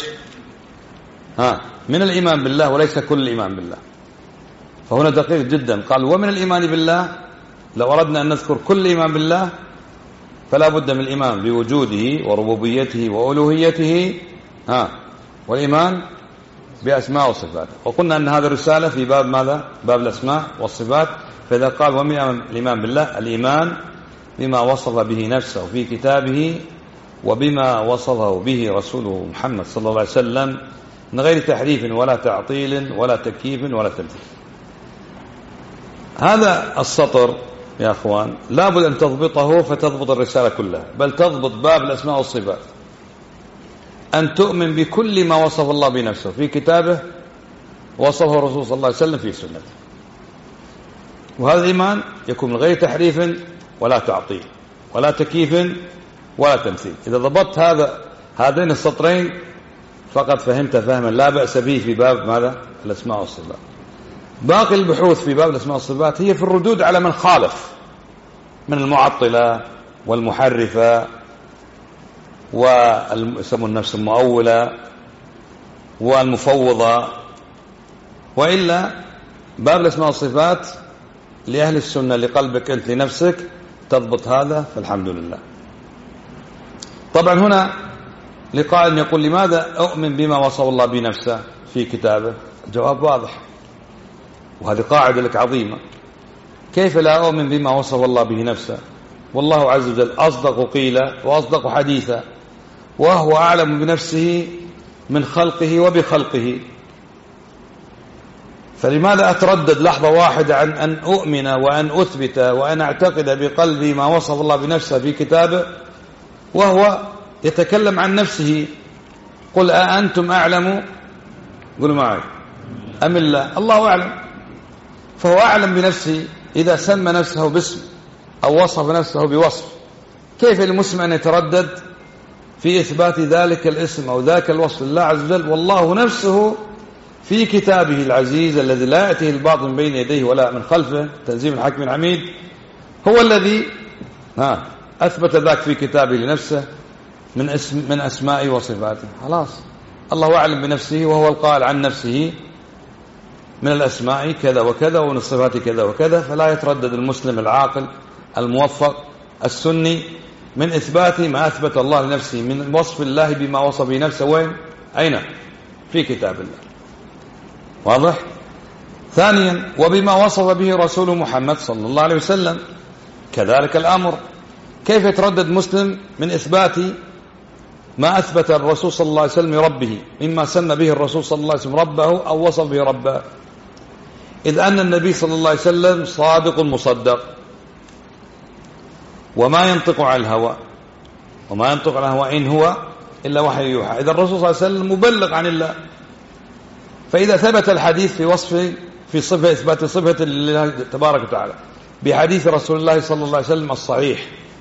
من الإيمان بالله، وليس كل الإيمان بالله. فهنا دقيق جدا، قال ومن الإيمان بالله. لو أردنا أن نذكر كل الإيمان بالله فلا بد من الإيمان بوجوده وربوبيته وألوهيته، والإيمان بأسماء وصفاته. وقلنا أن هذه الرسالة في باب ماذا؟ باب الأسماء والصفات. فإذا قال ومن الإيمان بالله، الإيمان بما وصف به نفسه في كتابه وبما وصفه به رسوله محمد صلى الله عليه وسلم من غير تحريف ولا تعطيل ولا تكييف ولا تمثيل. هذا السطر يا أخوان لابد أن تضبطه فتضبط الرسالة كلها، بل تضبط باب الأسماء والصفات، أن تؤمن بكل ما وصف الله بنفسه في كتابه وصفه الرسول صلى الله عليه وسلم في سنته. وهذا الإيمان يكون من غير تحريف ولا تعطيل ولا تكييف ولا تمثيل. إذا ضبطت هذين السطرين فقد فهمت فهما لا بأس به في باب ماذا؟ الأسماء والصفات. باقي البحوث في باب الأسماء والصفات هي في الردود على من خالف من المعطلة والمحرفة ويسمون النفس المؤولة والمفوضة. وإلا باب الأسماء والصفات لأهل السنة لقلبك أنت لنفسك تضبط هذا فالحمد لله. طبعا هنا لقائل يقول لماذا أؤمن بما وصف الله بنفسه في كتابه؟ الجواب واضح، وهذه قاعدة لك عظيمة. كيف لا أؤمن بما وصف الله به نفسه والله عز وجل أصدق قيلا وأصدق حديثا، وهو أعلم بنفسه من خلقه وبخلقه؟ فلماذا أتردد لحظة واحدة عن أن أؤمن وأن أثبت وأن أعتقد بقلبي ما وصف الله بنفسه في كتابه وهو يتكلم عن نفسه؟ قل أأنتم أعلم، قولوا معي، أم الله؟ الله أعلم، فهو أعلم بنفسه إذا سمى نفسه باسم أو وصف نفسه بوصف. كيف المسلم أن يتردد في إثبات ذلك الاسم أو ذاك الوصف لله عز وجل والله نفسه في كتابه العزيز الذي لا يأتيه الباطل من بين يديه ولا من خلفه تنزيل الحكيم الحميد هو الذي أثبت ذاك في كتابه لنفسه من أسمائه وصفاته؟ خلاص الله أعلم بنفسه وهو القائل عن نفسه من الأسماء كذا وكذا ومن الصفات كذا وكذا. فلا يتردد المسلم العاقل الموفق السني من إثبات ما أثبت الله لنفسه من وصف الله بما وصف بنفسه. وين؟ أين؟ في كتاب الله. واضح؟ ثانيا وبما وصف به رسول محمد صلى الله عليه وسلم كذلك الأمر. كيف يتردد مسلم من إثبات ما أثبت الرسول صلى الله عليه وسلم ربه مما سمى به الرسول صلى الله عليه وسلم ربه أو وصف به ربه، إذ أن النبي صلى الله عليه وسلم صادق مصدق وما ينطق عن الهوى إن هو إلا وحي يوحى. إذا الرسول صلى الله عليه وسلم مبلغ عن الله. فإذا ثبت الحديث في صفة إثبات صفة لله تبارك وتعالى بحديث رسول الله صلى الله عليه وسلم الصحيح،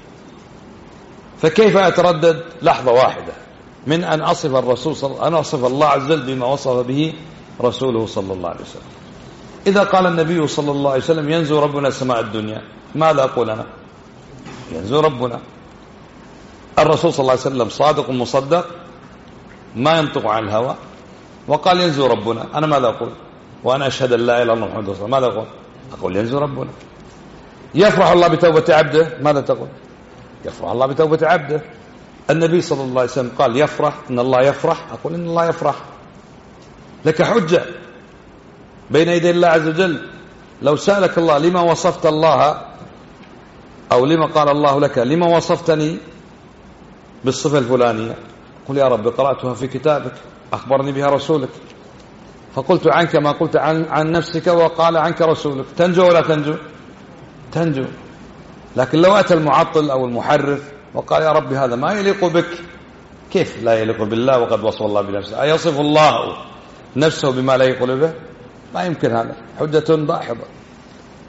فكيف أتردد لحظة واحدة من أن أصف الله عز وجل بما وصف به رسوله صلى الله عليه وسلم؟ إذا قال النبي صلى الله عليه وسلم ينزل ربنا السماء الدنيا، ماذا أقول أنا؟ ينزل ربنا. الرسول صلى الله عليه وسلم صادق مصدق ما ينطق عن الهوى وقال ينزل ربنا، أنا ماذا أقول؟ وأنا أشهد أن لا إله إلا الله محمد رسول الله، ماذا أقول؟ أقول ينزل ربنا. يفرح الله بتوبة عبده، ماذا تقول؟ يفرح الله بتوبة عبده. النبي صلى الله عليه وسلم قال يفرح، إن الله يفرح، أقول إن الله يفرح. لك حجة بين يدي الله عز وجل. لو سألك الله لما وصفت الله أو لما قال الله لك لما وصفتني بالصفة الفلانية، قل يا رب قرأتها في كتابك أخبرني بها رسولك فقلت عنك ما قلت عن نفسك وقال عنك رسولك، تنجو ولا تنجو؟ تنجو. لكن لو أتى المعطل أو المحرف وقال يا رب هذا ما يليق بك، كيف لا يليق بالله وقد وصف الله بنفسه؟ أيصف الله نفسه بما لا يليق به؟ ما يمكن، هذا حجة داحضة.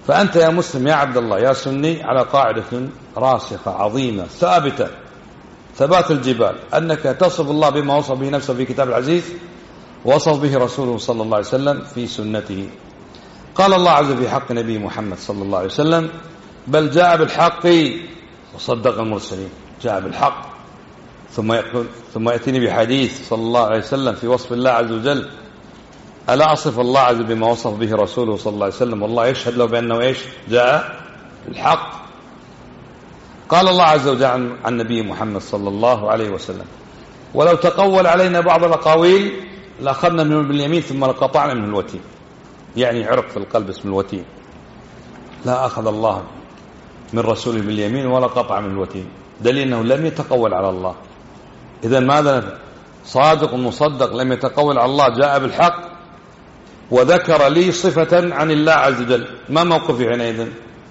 فأنت يا مسلم يا عبد الله يا سني على قاعدة راسخة عظيمة ثابتة ثبات الجبال، أنك تصف الله بما وصف به نفسه في كتاب العزيز ووصف به رسوله صلى الله عليه وسلم في سنته. قال الله عز وجل في حق نبي محمد صلى الله عليه وسلم: بل جاء بالحق وصدق المرسلين. جاء بالحق ثم يأتيني بحديث صلى الله عليه وسلم في وصف الله عز وجل. ألا أصف الله عز وجل بما وصف به رسوله صلى الله عليه وسلم والله يشهد له بأنه إيش؟ جاء بالحق. قال الله عز وجل عن نبي محمد صلى الله عليه وسلم: ولو تقول علينا بعض الأقاويل لأخذنا منه باليمين ثم لقطعنا منه الوتين. يعني عرق في القلب اسم الوتين. لا أخذ الله من رسوله باليمين ولا قطع من الوتين، دليل أنه لم يتقول على الله. إذن ماذا؟ صادق مصدق، لم يتقول على الله، جاء بالحق وذكر لي صفة عن الله عز وجل. ما موقفي حينئذ؟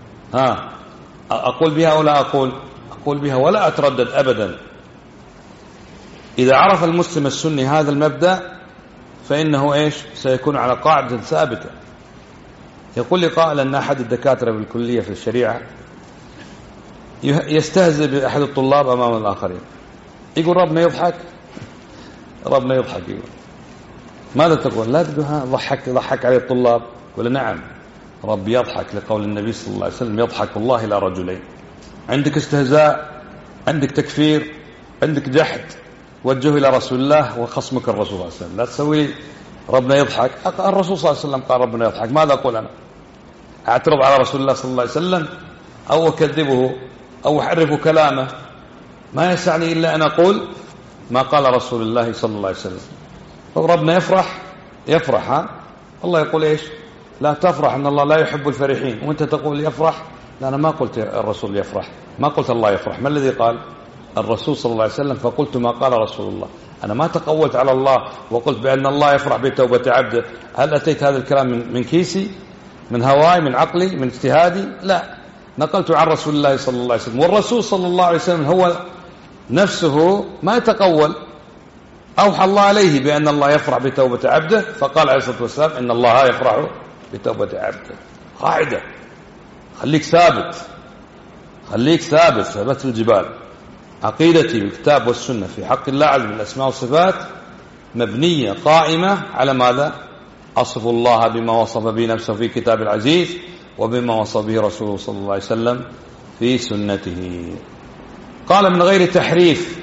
أقول بها ولا أقول بها ولا أتردد أبدا. إذا عرف المسلم السني هذا المبدأ فإنه إيش؟ سيكون على قاعدة ثابتة. يقول لي قائل أن أحد الدكاترة بالكلية في الشريعة يستهزئ بأحد الطلاب أمام الآخرين، يقول ربنا يضحك. ربنا يضحك. يقول ماذا تقول؟ لا تقول ضحك عليه الطلاب. يقول نعم رب يضحك لقول النبي صلى الله عليه وسلم: يضحك الله إلى رجلين. عندك استهزاء، عندك تكفير، عندك جحد، وجهه إلى رسول الله وخصمك الرسول صلى الله عليه وسلم. لا تسوي ربنا يضحك. الرسول صلى الله عليه وسلم قال ربنا يضحك، ماذا أقول أنا؟ أعترض على رسول الله صلى الله عليه وسلم أو أكذبه أو أحرف كلامه؟ ما يسعني إلا أن أقول ما قال رسول الله صلى الله عليه وسلم. ربنا يفرح. الله يقول إيش؟ لا تفرح أن الله لا يحب الفرحين، وأنت تقول يفرح. لا، أنا ما قلت الرسول يفرح، ما قلت الله يفرح. ما الذي قال؟ الرسول صلى الله عليه وسلم. فقلت ما قال رسول الله. أنا ما تقولت على الله وقلت بأن الله يفرح بتوبة عبده. هل أتيت هذا الكلام من كيسي، من هواي، من عقلي، من اجتهادي؟ لا، نقلت عن رسول الله صلى الله عليه وسلم. والرسول صلى الله عليه وسلم هو نفسه ما يتقول. أوحى الله عليه بأن الله يفرح بتوبة عبده، فقال عليه الصلاة والسلام: إن الله يفرح بتوبة عبده. قاعدة. خليك ثابت ثبت الجبال. عقيدتي بالكتاب والسنة في حق الله عز وجل الأسماء والصفات مبنية قائمة على ماذا؟ أصف الله بما وصف به نفسه في كتاب العزيز وبما وصف به رسوله صلى الله عليه وسلم في سنته. قال: من غير تحريف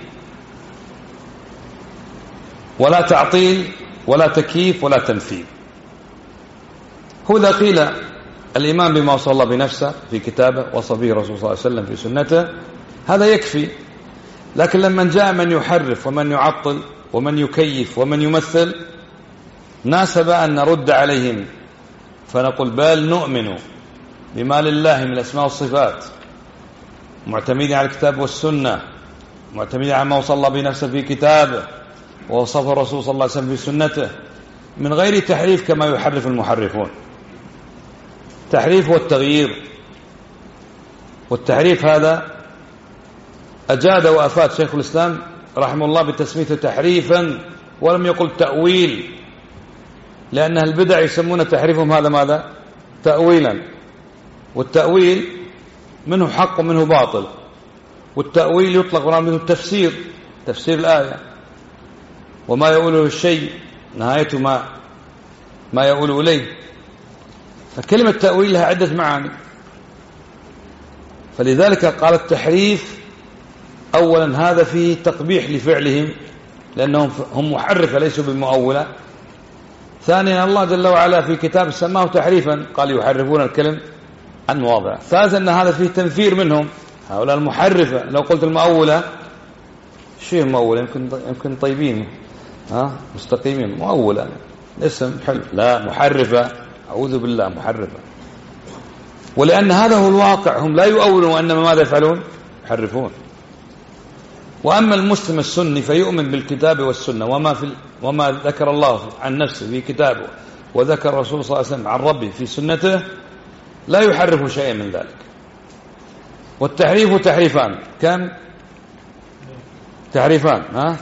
ولا تعطيل ولا تكييف ولا تمثيل. هذا قيل الإيمان بما وصف الله بنفسه في كتابه وصف به رسوله صلى الله عليه وسلم في سنته، هذا يكفي. لكن لما جاء من يحرف ومن يعطل ومن يكيف ومن يمثل، ناسب أن نرد عليهم فنقول: بل نؤمن بما لله من الأسماء والصفات، معتمدين على الكتاب والسنة، معتمدين على ما وصف الله بنفسه في كتابه ووصف الرسول صلى الله عليه وسلم في سنته، من غير تحريف كما يحرف المحرفون. تحريف والتغيير. والتحريف هذا أجاد وأفاد شيخ الإسلام رحمه الله بتسميته تحريفا ولم يقل تأويل، لأن البدع يسمون تحريفهم هذا ماذا؟ تأويلا. والتأويل منه حق ومنه باطل. والتأويل يطلق منه التفسير، تفسير الآية، وما يقوله الشيء نهايته ما يقوله إليه. فكلمة تأويل لها عدة معاني. فلذلك قال التحريف أولا هذا فيه تقبيح لفعلهم لأنهم هم محرفة ليسوا بالمؤولة. ثانيا الله جل وعلا في كتاب سماه تحريفا، قال يحرفون الكلم عن مواضعه. ثالثا أن هذا فيه تنفير منهم، هؤلاء المحرفة. لو قلت المؤولة، شيء مؤولة يمكن طيبين مستقيمين، مؤولة اسم حلو. لا، محرفة، أعوذ بالله، محرفة. ولأن هذا هو الواقع، هم لا يؤولون وإنما ماذا يفعلون؟ يحرفون. وأما المسلم السني فيؤمن بالكتاب والسنة وما ذكر الله عن نفسه في كتابه وذكر الرسول صلى الله عليه وسلم عن ربه في سنته، لا يحرف شيئا من ذلك. والتحريف تحريفان. كم؟ تحريفان.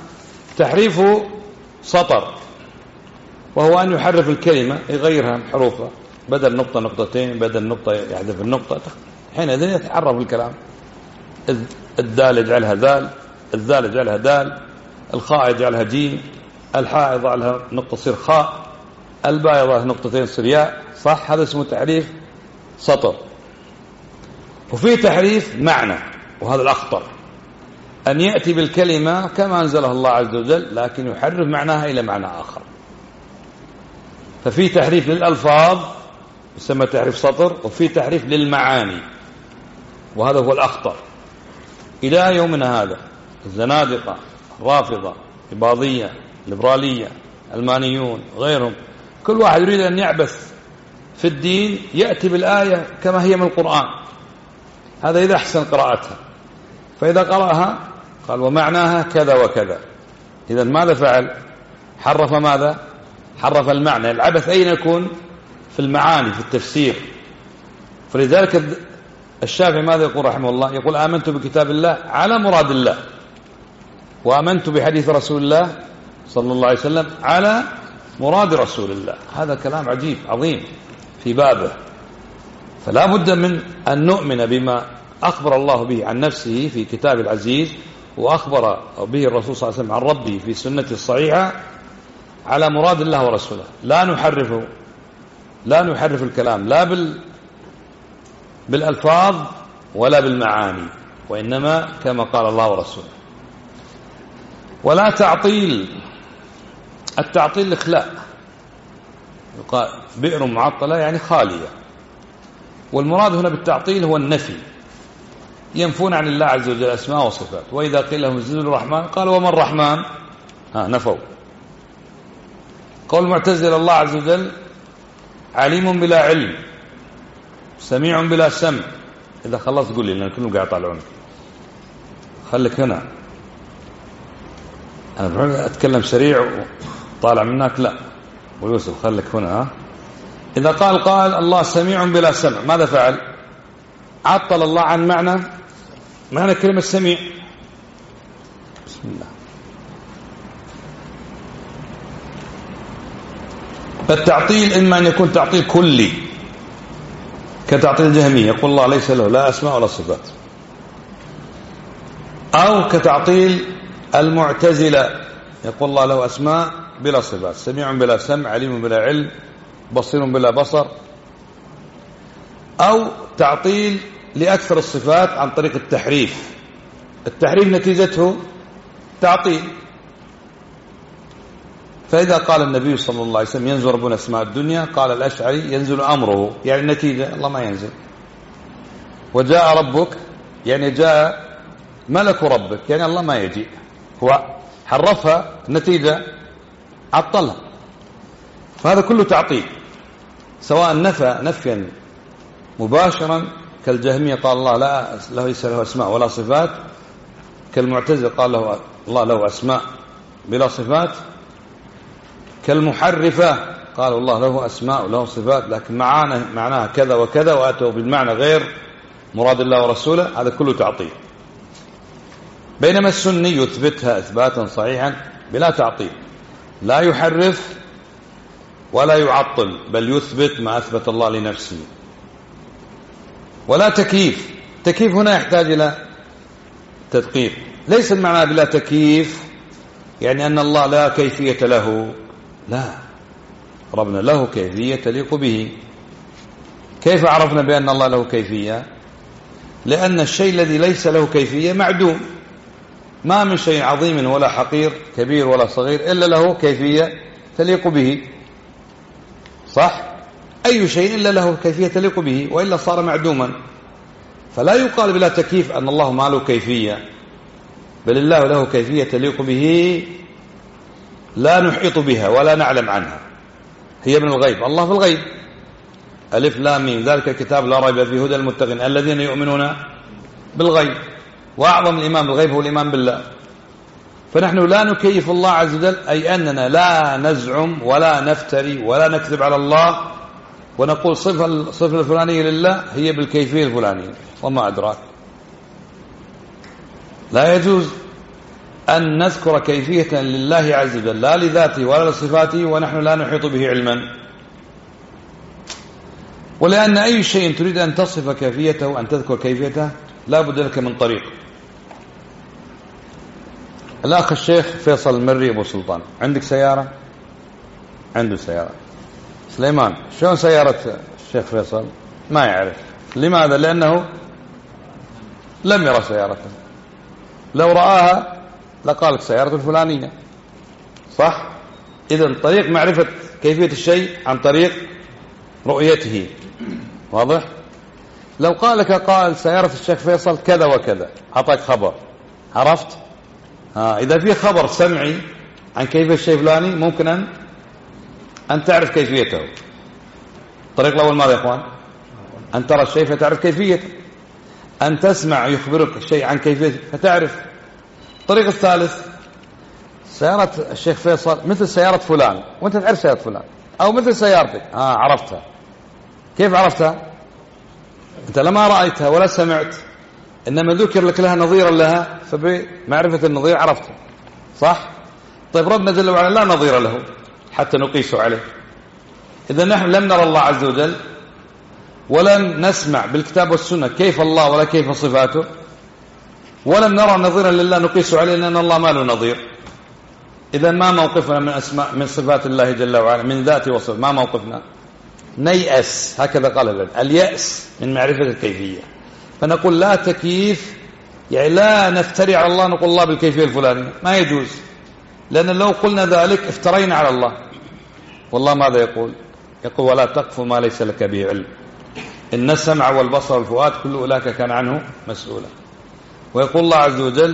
تحريف سطر، وهو أن يحرف الكلمة يغيرها من حروفها بدل نقطة نقطتين، بدل نقطة يحذف النقطة، حينئذ يتعرف الكلام. الدال يجعلها ذال، الذال يجعلها دال، الخاء يجعلها جيم، الحاء يضع نقطة تصير خاء، الباء يضع نقطتين تصير ياء. صح؟ هذا اسمه تحريف سطر. وفي تحريف معنى، وهذا الأخطر، أن يأتي بالكلمة كما أنزلها الله عز وجل لكن يحرف معناها إلى معنى آخر. ففي تحريف للألفاظ يسمى تحريف سطر، وفي تحريف للمعاني، وهذا هو الأخطر. إلى يومنا هذا الزنادقة، الرافضة، الإباضية، الليبرالية، المانيون، غيرهم، كل واحد يريد أن يعبث في الدين يأتي بالآية كما هي من القرآن، هذا إذا أحسن قراءتها. فإذا قرأها قال ومعناها كذا وكذا. إذا ماذا فعل؟ حرف ماذا؟ حرف المعنى. العبث أين يكون؟ في المعاني، في التفسير. فلذلك الشافعي ماذا يقول رحمه الله؟ يقول آمنت بكتاب الله على مراد الله، وآمنت بحديث رسول الله صلى الله عليه وسلم على مراد رسول الله. هذا كلام عجيب عظيم في بابه. فلا بد من أن نؤمن بما أخبر الله به عن نفسه في كتاب العزيز، وأخبر به الرسول صلى الله عليه وسلم عن ربه في سنته الصحيحة على مراد الله ورسوله. لا نحرف الكلام لا بالألفاظ ولا بالمعاني، وإنما كما قال الله ورسوله. ولا تعطيل. التعطيل الإخلاء، يقال بئر معطلة يعني خالية، والمراد هنا بالتعطيل هو النفي. ينفون عن الله عز وجل أسماء وصفات. وإذا قيل لهم اسجدوا للرحمن قالوا وما الرحمن؟ نفوا. قول المعتزلة الله عز وجل عليم بلا علم، سميع بلا سمع. إذا خلصت قول لي لأن كلهم قاعد يطالعونك. خليك هنا، أنا أتكلم سريع وطالع منك، لا. ويوسف خليك هنا. إذا قال الله سميع بلا سمع، ماذا فعل؟ عطل الله عن معنى كلمة سميع. بسم الله. فالتعطيل إما أن يكون تعطيل كلي كتعطيل الجهمية، يقول الله ليس له لا أسماء ولا صفات، أو كتعطيل المعتزلة يقول الله له أسماء بلا صفات، سميع بلا سمع، عليم بلا علم، بصير بلا بصر. أو تعطيل لأكثر الصفات عن طريق التحريف. التحريف نتيجته تعطيل. فإذا قال النبي صلى الله عليه وسلم ينزل ربنا السماء الدنيا، قال الأشعري ينزل أمره، يعني النتيجة الله ما ينزل. وجاء ربك يعني جاء ملك ربك، يعني الله ما يجيء. هو حرفها، النتيجة عطلها. فهذا كله تعطيل، سواء نفى نفيا مباشرا كالجهمية قال الله لا ليس له أسماء ولا صفات، كالمعتزلة قال الله له أسماء بلا صفات، كالمحرفة قالوا الله له أسماء وله صفات لكن معناها كذا وكذا، وأتوا بالمعنى غير مراد الله ورسوله. هذا كله تعطيل. بينما السني يثبتها إثباتا صحيحا بلا تعطيل، لا يحرف ولا يعطل، بل يثبت ما أثبت الله لنفسه. ولا تكييف. تكييف هنا يحتاج إلى تدقيق. ليس المعنى بلا تكييف يعني أن الله لا كيفية له، لا، ربنا له كيفية تليق به. كيف عرفنا بأن الله له كيفية؟ لأن الشيء الذي ليس له كيفية معدوم. ما من شيء عظيم ولا حقير، كبير ولا صغير، إلا له كيفية تليق به. صح؟ أي شيء إلا له كيفية تليق به، وإلا صار معدوما. فلا يقال بلا تكييف أن الله ما له كيفية، بل الله له كيفية تليق به لا نحيط بها ولا نعلم عنها، هي من الغيب. الله في الغيب. ألف لام ميم ذلك الكتاب لا ريب فيه هدى للمتقين الذين يؤمنون بالغيب. وأعظم الإيمان بالغيب هو الإيمان بالله. فنحن لا نكيف الله عز وجل، أي أننا لا نزعم ولا نفتري ولا نكذب على الله ونقول صفة الفلانية لله هي بالكيفية الفلانية وما أدراك. لا يجوز أن نذكر كيفية لله عز وجل لا لذاته ولا لصفاته ونحن لا نحيط به علما. ولأن أي شيء تريد أن تصف كيفيته أن تذكر كيفيته لا بد لك من طريق. الأخ الشيخ فيصل المري أبو سلطان، عندك سيارة؟ عنده سيارة. سليمان شلون سيارة الشيخ فيصل؟ ما يعرف. لماذا؟ لأنه لم يرى سيارته. لو رآها لقالك سيارة الفلانية، صح؟ إذن طريق معرفة كيفية الشيء عن طريق رؤيته، واضح؟ لو قال لك قال سيارة الشيخ فيصل كذا وكذا، أعطاك خبر، عرفت؟ إذا في خبر سمعي عن كيفية الشيء فلاني ممكن أن تعرف كيفيته. الطريق الأول ماذا يا إخوان؟ أن ترى الشيء فتعرف كيفيته، أن تسمع يخبرك الشيء عن كيفيته فتعرف. الطريق الثالث سيارة الشيخ فيصل مثل سيارة فلان وأنت تعرف سيارة فلان، أو مثل سيارتك عرفتها. كيف عرفتها؟ أنت لما رأيتها ولا سمعت، إنما ذكر لك لها نظيرا لها، فبمعرفة النظير عرفتها، صح؟ طيب ربنا جل وعلا لا نظير له حتى نقيس عليه. إذا نحن لم نرى الله عز وجل ولم نسمع بالكتاب والسنة كيف الله ولا كيف صفاته، ولم نرى نظيرا لله نقيس عليه، لأن الله ما له نظير. إذا ما موقفنا من أسماء من صفات الله جل وعلا من ذاته وصفاته؟ ما موقفنا؟ نيأس، هكذا قال اليأس من معرفة الكيفية. فنقول لا تكييف، يعني لا نفتري على الله نقول الله بالكيفية الفلانية، ما يجوز، لأن لو قلنا ذلك افترينا على الله. والله ماذا يقول؟ يقول ولا تقف ما ليس لك به علم، إن السمع والبصر والفؤاد كل أولئك كان عنه مسؤولا. ويقول الله عز وجل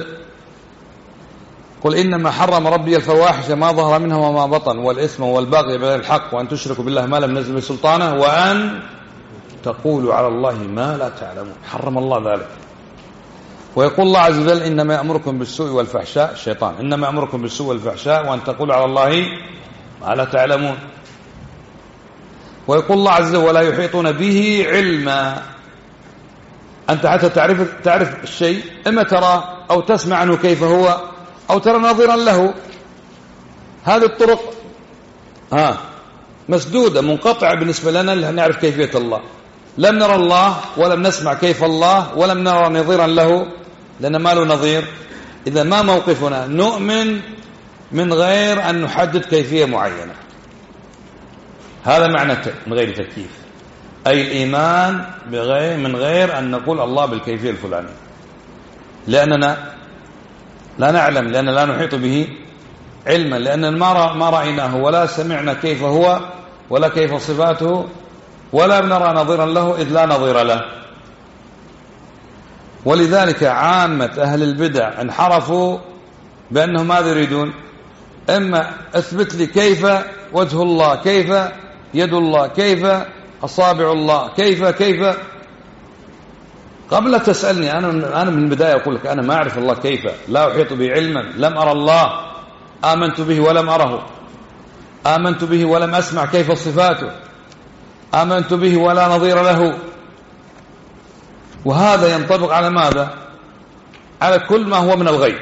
قل إنما حرم ربي الفواحش ما ظهر منها وما بطن والإثم والبغي بغير الحق وأن تشركوا بالله ما لم ينزل بسلطانه وأن تقولوا على الله ما لا تعلمون. حرم الله ذلك. ويقول الله عز وجل إنما يأمركم بالسوء والفحشاء، الشيطان إنما يأمركم بالسوء والفحشاء وأن تقولوا على الله ما لا تعلمون. ويقول الله عز وجل ولا يحيطون به علما. أنت حتى تعرف الشيء إما ترى أو تسمع عنه كيف هو أو ترى ناظرا له. هذه الطرق مسدودة منقطعة بالنسبة لنا لنعرف كيفية الله. لم نرى الله ولم نسمع كيف الله ولم نرى نظيرا له، لأن ما له نظير. إذا ما موقفنا؟ نؤمن من غير أن نحدد كيفية معينة. هذا معنى من غير تكييف، أي الإيمان من غير أن نقول الله بالكيفية الفلانية، لأننا لا نعلم، لأننا لا نحيط به علما، لأننا ما رأيناه ولا سمعنا كيف هو ولا كيف صفاته ولا نرى نظيرا له، إذ لا نظير له. ولذلك عامة أهل البدع انحرفوا بأنهم ماذا يريدون؟ إما أثبت لي كيف وجه الله، كيف يد الله، كيف أصابع الله، كيف قبل تسألني أنا من البداية أقول لك أنا ما أعرف الله كيف، لا أحيط به علما، لم أرى الله، آمنت به ولم أره، آمنت به ولم أسمع كيف صفاته، آمنت به ولا نظير له. وهذا ينطبق على ماذا؟ على كل ما هو من الغيب.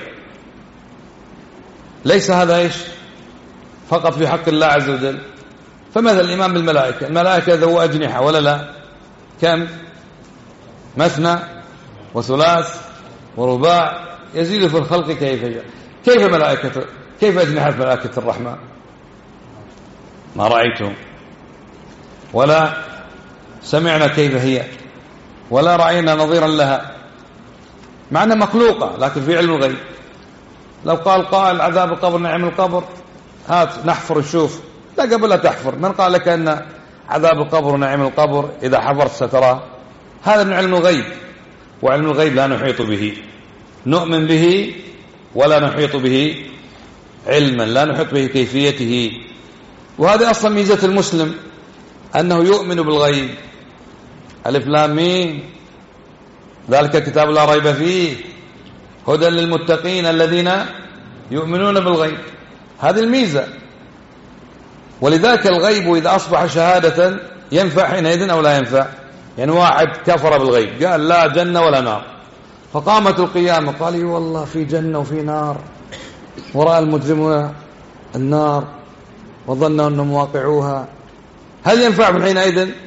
ليس هذا فقط في حق الله عز وجل. فماذا الإيمان بالملائكة؟ الملائكة ذو أجنحة ولا لا؟ كم؟ مثنى وثلاث ورباع، يزيد في الخلق كيف يشاء. كيف أجنحة ملائكة الرحمن؟ ما رأيتهم ولا سمعنا كيف هي ولا رأينا نظيرا لها، مع أنها مخلوقة لكن في علم الغيب. لو قال عذاب القبر نعم القبر، هات نحفر نشوف، لا قبل لا تحفر. من قال لك أن عذاب القبر ونعم القبر إذا حفرت ستراه؟ هذا من علم الغيب، وعلم الغيب لا نحيط به، نؤمن به ولا نحيط به علما، لا نحيط به كيفيته. وهذا أصلا ميزة المسلم أنه يؤمن بالغيب. ألف لام ميم ذلك الكتاب لا ريب فيه هدى للمتقين الذين يؤمنون بالغيب. هذه الميزة. ولذلك الغيب إذا أصبح شهادة ينفع حينئذ أو لا ينفع؟ يعني واحد كفر بالغيب قال لا جنة ولا نار، فقامت القيامة قال والله في جنة وفي نار، ورأى المجرمون النار وظنوا أنهم واقعوها، هل ينفع حينئذ؟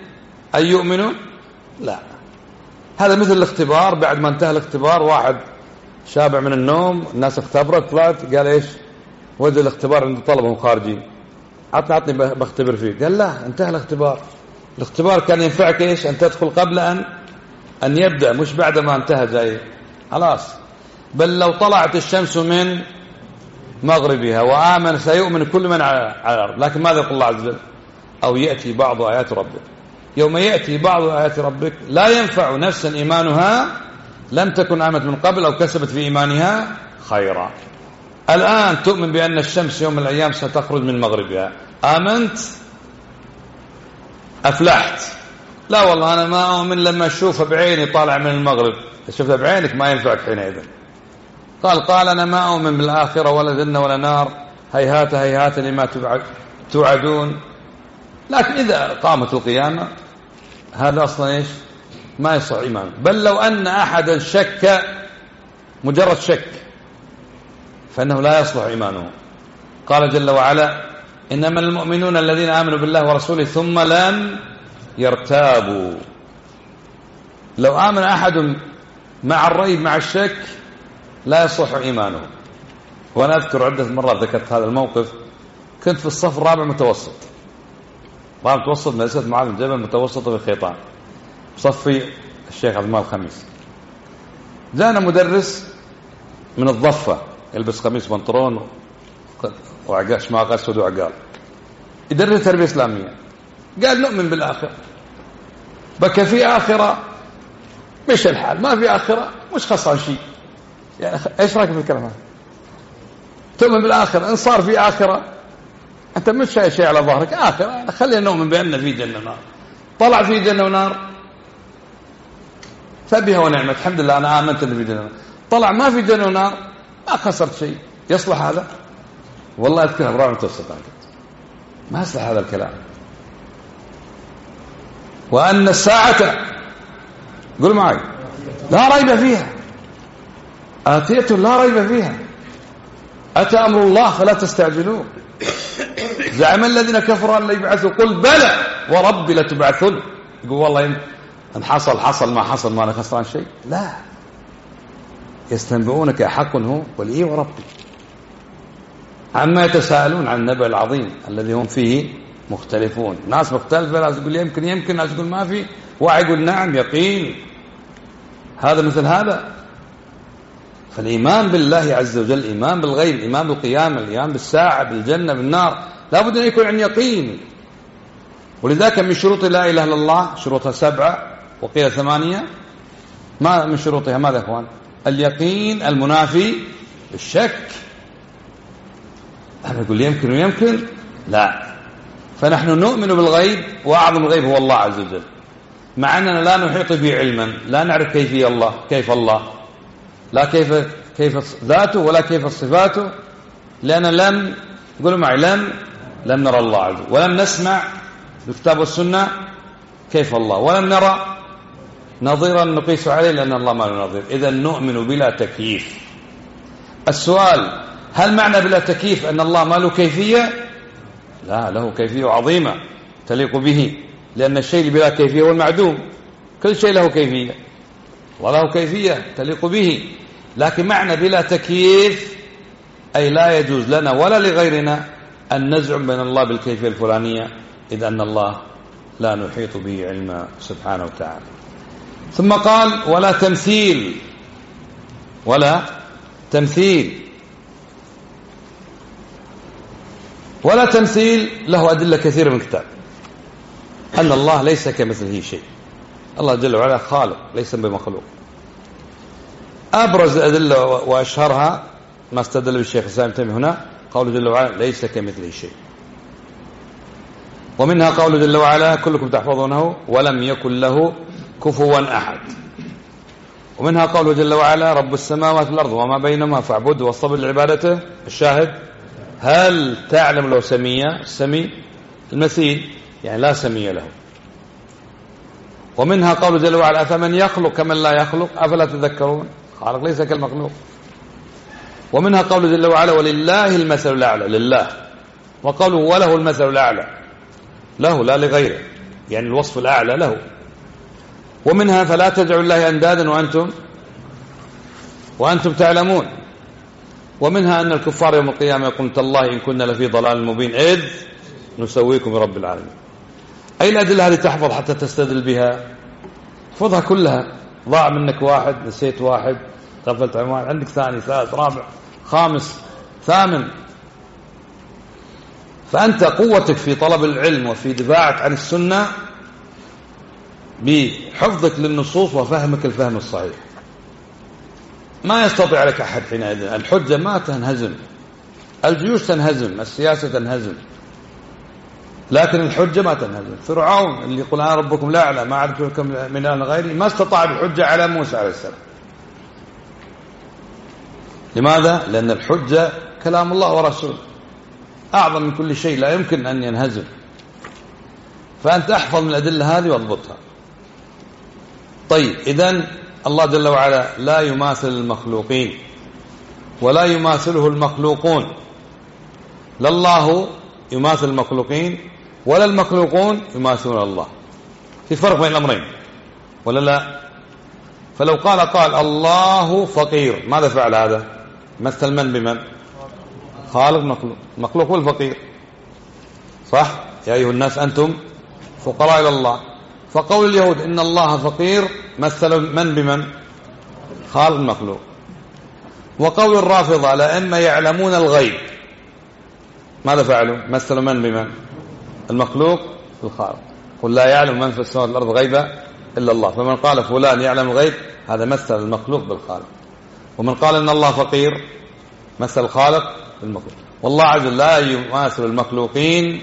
أن يؤمنوا؟ لا. هذا مثل الاختبار، بعد ما انتهى الاختبار واحد شابع من النوم، الناس اختبرت، طلعت قال ايش وجه الاختبار عند طلبهم خارجين، عطني بختبر فيه. قال لا، انتهى الاختبار. الاختبار كان ينفعك ايش؟ ان تدخل قبل ان يبدأ، مش بعد ما انتهى زي خلاص. بل لو طلعت الشمس من مغربها وآمن سيؤمن كل من على الأرض. لكن ماذا يقول الله عز وجل؟ أو يأتي بعض آيات ربك. يوم يأتي بعض آيات ربك لا ينفع نفسا إيمانها لم تكن آمنت من قبل أو كسبت في إيمانها خيرا. الآن تؤمن بأن الشمس يوم من الأيام ستخرج من مغربها، آمنت؟ أفلحت. لا والله أنا ما أؤمن لما أشوفها بعيني طالع من المغرب. شوفها بعينك ما ينفعك حينئذ. قال أنا ما أؤمن بالآخرة ولا جنة ولا نار، هيهات هيهات لما توعدون. لكن إذا قامت القيامة هذا أصلا إيش؟ ما يصح إيمان. بل لو أن أحدا شك مجرد شك فإنه لا يصلح إيمانه. قال جل وعلا إنما المؤمنون الذين آمنوا بالله ورسوله ثم لم يرتابوا. لو آمن أحد مع الريب مع الشك لا يصلح إيمانه. وأنا أذكر عدة مرات ذكرت هذا الموقف. كنت في الصف الرابع متوسط، رابع متوسط مدرسة معاذ بن جبل متوسطة في الخيطان، صفي الشيخ عبد المال الخميس. جاءنا مدرس من الضفة يلبس قميص بنطلون وعقال شماغ أسود وعقال، يدرس تربية إسلامية. قال نؤمن بالآخرة، بكى في آخرة مش الحال، ما في آخرة مش خسران شيء. يعني ايش رايك في الكلام هذا؟ تؤمن بالآخرة، إن صار في آخرة أنت مش شايل شيء على ظهرك، آخرة خلينا نؤمن بأن في جنة ونار. طلع في جنة ونار فبها ونعمة، الحمد لله أنا آمنت أن في جنة ونار. طلع ما في جنة ونار ما خسرت شيء. يصلح هذا؟ والله أذكرها برابع متوسط ما يصلح هذا الكلام. وأن الساعة قل معي لا ريب فيها، آتية لا ريب فيها، أتى أمر الله فلا تستعجلوه. زعم الذين كفروا أن لا يبعثوا، قل بلى وربي لتبعثن. يقول والله إن حصل ما حصل ما أنا خسران شيء. لا، يستنبئونك أحق هو، قل إيه وربي. عما يتساءلون عن النبأ العظيم الذي هم فيه مختلفون. ناس مختلفة، ناس يقول يمكن، ناس يقول ما في، واحد يقول نعم يقين. هذا مثل هذا. فالإيمان بالله عز وجل، الإيمان بالغيب، الإيمان بالقيامة، الإيمان بالساعة، بالجنة، بالنار، لا بد أن يكون عن يقين. ولذلك من شروط لا إله إلا الله شروطها 7 وقيل 8. ما من شروطها ماذا يا أخوان؟ اليقين المنافي للشك. أنا أقول يمكن ويمكن، لا. فنحن نؤمن بالغيب، وأعظم الغيب هو الله عز وجل، مع أننا لا نحيط به علما، لا نعرف كيفية الله، كيف الله، لا كيف ذاته ولا كيف صفاته، لأن لم قولوا معي لم نرى الله عز وجل، ولم نسمع بالكتاب والسنة كيف الله، ولم نرى نظيرا نقيس عليه لأن الله ما له نظير. إذا نؤمن بلا تكييف. السؤال هل معنى بلا تكييف أن الله ما له كيفية؟ لا، له كيفية عظيمة تليق به، لأن الشيء اللي بلا كيفية هو المعدوم. كل شيء له كيفية، وله كيفية تليق به. لكن معنى بلا تكييف أي لا يجوز لنا ولا لغيرنا أن نزعم بين الله بالكيفية الفلانية، إذ أن الله لا نحيط به علما سبحانه وتعالى. ثم قال ولا تمثيل. ولا تمثيل له أدلة كثيرة من الكتاب، أن الله ليس كمثله شيء. الله جل وعلا خالق ليس بمخلوق. أبرز الأدلة وأشهرها ما استدل بالشيخ الإسلام ابن تيمية هنا، قوله جل وعلا ليس كمثله شيء. ومنها قوله جل وعلا كلكم تحفظونه ولم يكن له كفوا أحد. ومنها قوله جل وعلا رب السماوات والأرض وما بينهما فاعبده واصطبر لعبادته. الشاهد هل تعلم له سمية؟ السمي المثيل يعني لا سمي له. ومنها قوله جل وعلا أفمن يخلق كمن لا يخلق أفلا تذكرون. خالق ليس كالمخلوق. ومنها قوله جل وعلا ولله المثل الأعلى، لله. وقوله وله المثل الأعلى، له لا لغيره. يعني الوصف الأعلى له. ومنها فلا تدعوا الله أندادا وأنتم تعلمون. ومنها أن الكفار يوم القيامة يقولون تالله إن كنا لفي ضلال مبين إذ نسويكم برب العالمين. أي الأدلة هذه تحفظ حتى تستدل بها؟ احفظها كلها. ضاع منك واحد، نسيت واحد، غفلت عن واحد، عندك ثاني ثالث رابع خامس ثامن. فأنت قوتك في طلب العلم وفي دفاعك عن السنة بحفظك للنصوص وفهمك الفهم الصحيح. ما يستطيع لك أحد حينئذ. الحجة ما تنهزم، الجيوش تنهزم، السياسة تنهزم، لكن الحجة ما تنهزم. فرعون اللي يقول أنا ربكم لا أعلم ما أعرف لكم من إله غيري ما استطاع الحجة على موسى عليه السلام. لماذا؟ لأن الحجة كلام الله ورسوله أعظم من كل شيء، لا يمكن أن ينهزم. فأنت أحفظ من الأدلة هذه واضبطها. طيب، إذن الله جل وعلا لا يماثل المخلوقين ولا يماثله المخلوقون. لا الله يماثل المخلوقين ولا المخلوقون يماثلون الله. في فرق بين الأمرين ولا لا؟ فلو قال الله فقير، ماذا فعل هذا؟ مثل من بمن؟ خالق مخلوق، مخلوق والفقير، صح؟ يا أيها الناس أنتم فقراء إلى الله. فقول اليهود إن الله فقير مثل من بمن؟ خالق مخلوق. وقول الرافضة لأما يعلمون الغيب، ماذا فعلوا؟ مثلوا من بمن؟ المخلوق الخالق. قل لا يعلم من في السماوات والأرض غيبا إلا الله. فمن قال فلان يعلم الغيب هذا مثل المخلوق بالخالق. ومن قال إن الله فقير مثل الخالق بالمخلوق. والله عز وجل لا يماثل المخلوقين